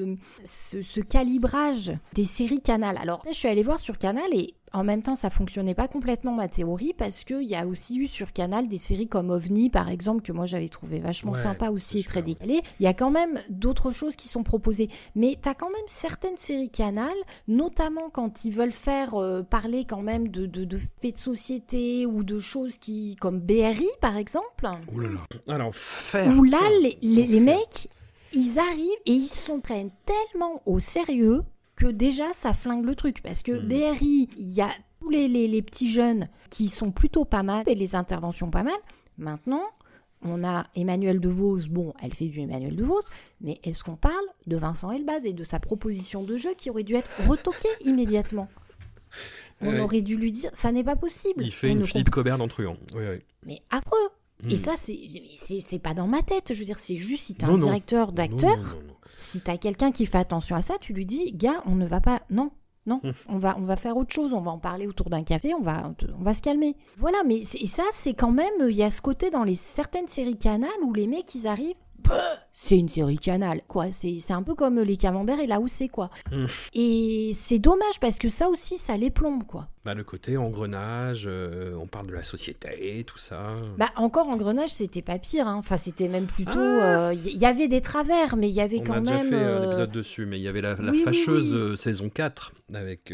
ce calibrage des séries Canal. Alors, je suis allée voir sur Canal et en même temps, ça fonctionnait pas complètement ma théorie parce qu'il y a aussi eu sur Canal des séries comme OVNI, par exemple, que moi j'avais trouvé vachement sympa aussi et très décalé. Il y a quand même d'autres choses qui sont proposées. Mais tu as quand même certaines séries Canal, notamment quand ils veulent faire parler quand même de faits de société ou de choses comme BRI, par exemple. Ouh là là. Alors, faire... Où là, les mecs, ils arrivent et ils s'en prennent tellement au sérieux que déjà ça flingue le truc. Parce que BRI, il y a tous les petits jeunes qui sont plutôt pas mal et les interventions pas mal. Maintenant, on a Emmanuelle DeVos. Bon, elle fait du Emmanuelle DeVos, mais est-ce qu'on parle de Vincent Elbaz et de sa proposition de jeu qui aurait dû être retoquée immédiatement ? On aurait dû lui dire, ça n'est pas possible. Il fait une Philippe Cobert dans Truand. Oui. Mais affreux. Et ça, c'est pas dans ma tête. Je veux dire, c'est juste si t'as un directeur d'acteur, si t'as quelqu'un qui fait attention à ça, tu lui dis, gars, on ne va pas... Non, on va faire autre chose. On va en parler autour d'un café, on va se calmer. Voilà, mais ça, c'est quand même... Il y a ce côté dans certaines séries Canal où les mecs, ils arrivent... C'est une série Canal, quoi. C'est un peu comme les Camemberts et là où c'est, quoi. Et c'est dommage parce que ça aussi, ça les plombe, quoi. Bah, le côté engrenage, on parle de la société, tout ça. Bah, encore engrenage, c'était pas pire. Hein. Enfin, c'était même plutôt... y avait des travers, mais il y avait quand même... On a déjà fait un épisode dessus, mais il y avait la fâcheuse saison 4 avec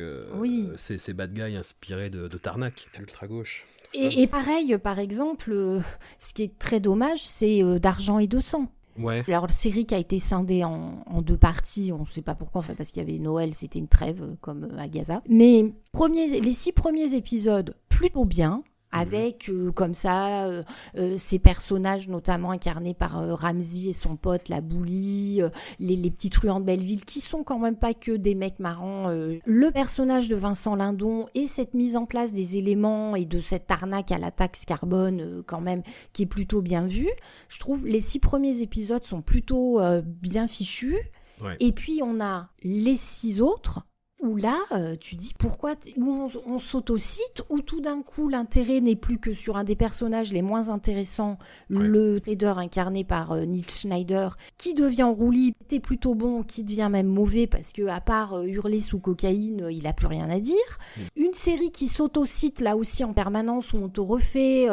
ces bad guys inspirés de Tarnac, ultra-gauche. Et pareil, par exemple, ce qui est très dommage, c'est d'Argent et de sang. Ouais. Alors, la série qui a été scindée en deux parties, on ne sait pas pourquoi, enfin, parce qu'il y avait Noël, c'était une trêve comme à Gaza. Mais les 6 premiers épisodes, plutôt bien, avec comme ça ces personnages notamment incarnés par Ramzy et son pote la Bouli, les petits truands de Belleville qui sont quand même pas que des mecs marrants, le personnage de Vincent Lindon et cette mise en place des éléments et de cette arnaque à la taxe carbone quand même qui est plutôt bien vue. Je trouve les 6 premiers épisodes sont plutôt bien fichus. Et puis on a les 6 autres où là, tu dis pourquoi où on s'autocite, où tout d'un coup l'intérêt n'est plus que sur un des personnages les moins intéressants, le trader incarné par Neil Schneider, qui devient roulis, qui était plutôt bon, qui devient même mauvais parce que à part hurler sous cocaïne, il a plus rien à dire. Une série qui s'autocite là aussi en permanence où on te refait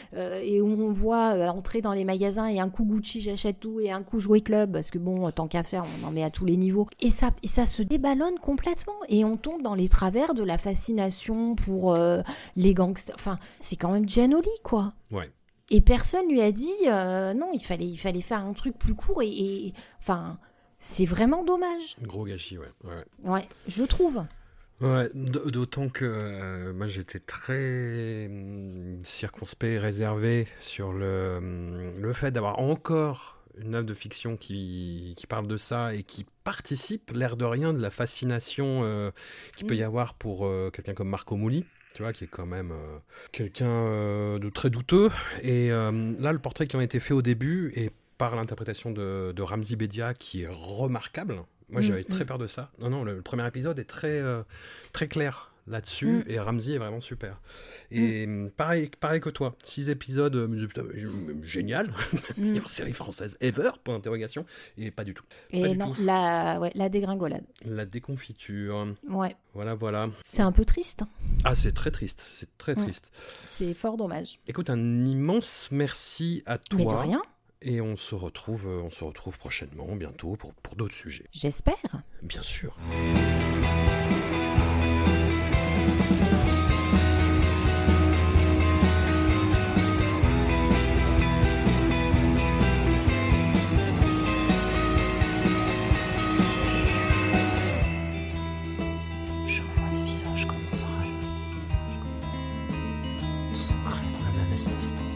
et où on voit entrer dans les magasins et un coup Gucci j'achète tout et un coup jouer club parce que bon tant qu'à faire on en met à tous les niveaux et ça se déballonne complètement. Et on tombe dans les travers de la fascination pour les gangsters. Enfin, c'est quand même Giannoli, quoi. Ouais. Et personne lui a dit non, il fallait faire un truc plus court. Et enfin, c'est vraiment dommage. Gros gâchis, ouais. Ouais, je trouve. Ouais, d'autant que moi j'étais très circonspect et réservé sur le fait d'avoir encore une œuvre de fiction qui parle de ça et qui participe, l'air de rien, de la fascination qu'il peut y avoir pour quelqu'un comme Marco Mouli, tu vois, qui est quand même quelqu'un de très douteux. Et là, le portrait qui en a été fait au début, et par l'interprétation de Ramzy Bedia, qui est remarquable. Moi, j'avais très peur de ça. Non, le premier épisode est très, très clair. là-dessus, et Ramsey est vraiment super. Et pareil que toi, 6 épisodes, putain, génial, meilleure série française ever, point d'interrogation, et pas du tout. Et Pas du non, tout. la dégringolade. La déconfiture, Ouais. voilà. C'est un peu triste. Hein. Ah, c'est très triste, triste. C'est fort dommage. Écoute, un immense merci à toi. Mais de rien. Et on se retrouve prochainement, bientôt, pour d'autres sujets. J'espère. Bien sûr. Je revois des visages comme dans un rêve. Tous ancrés dans le même espace-temps.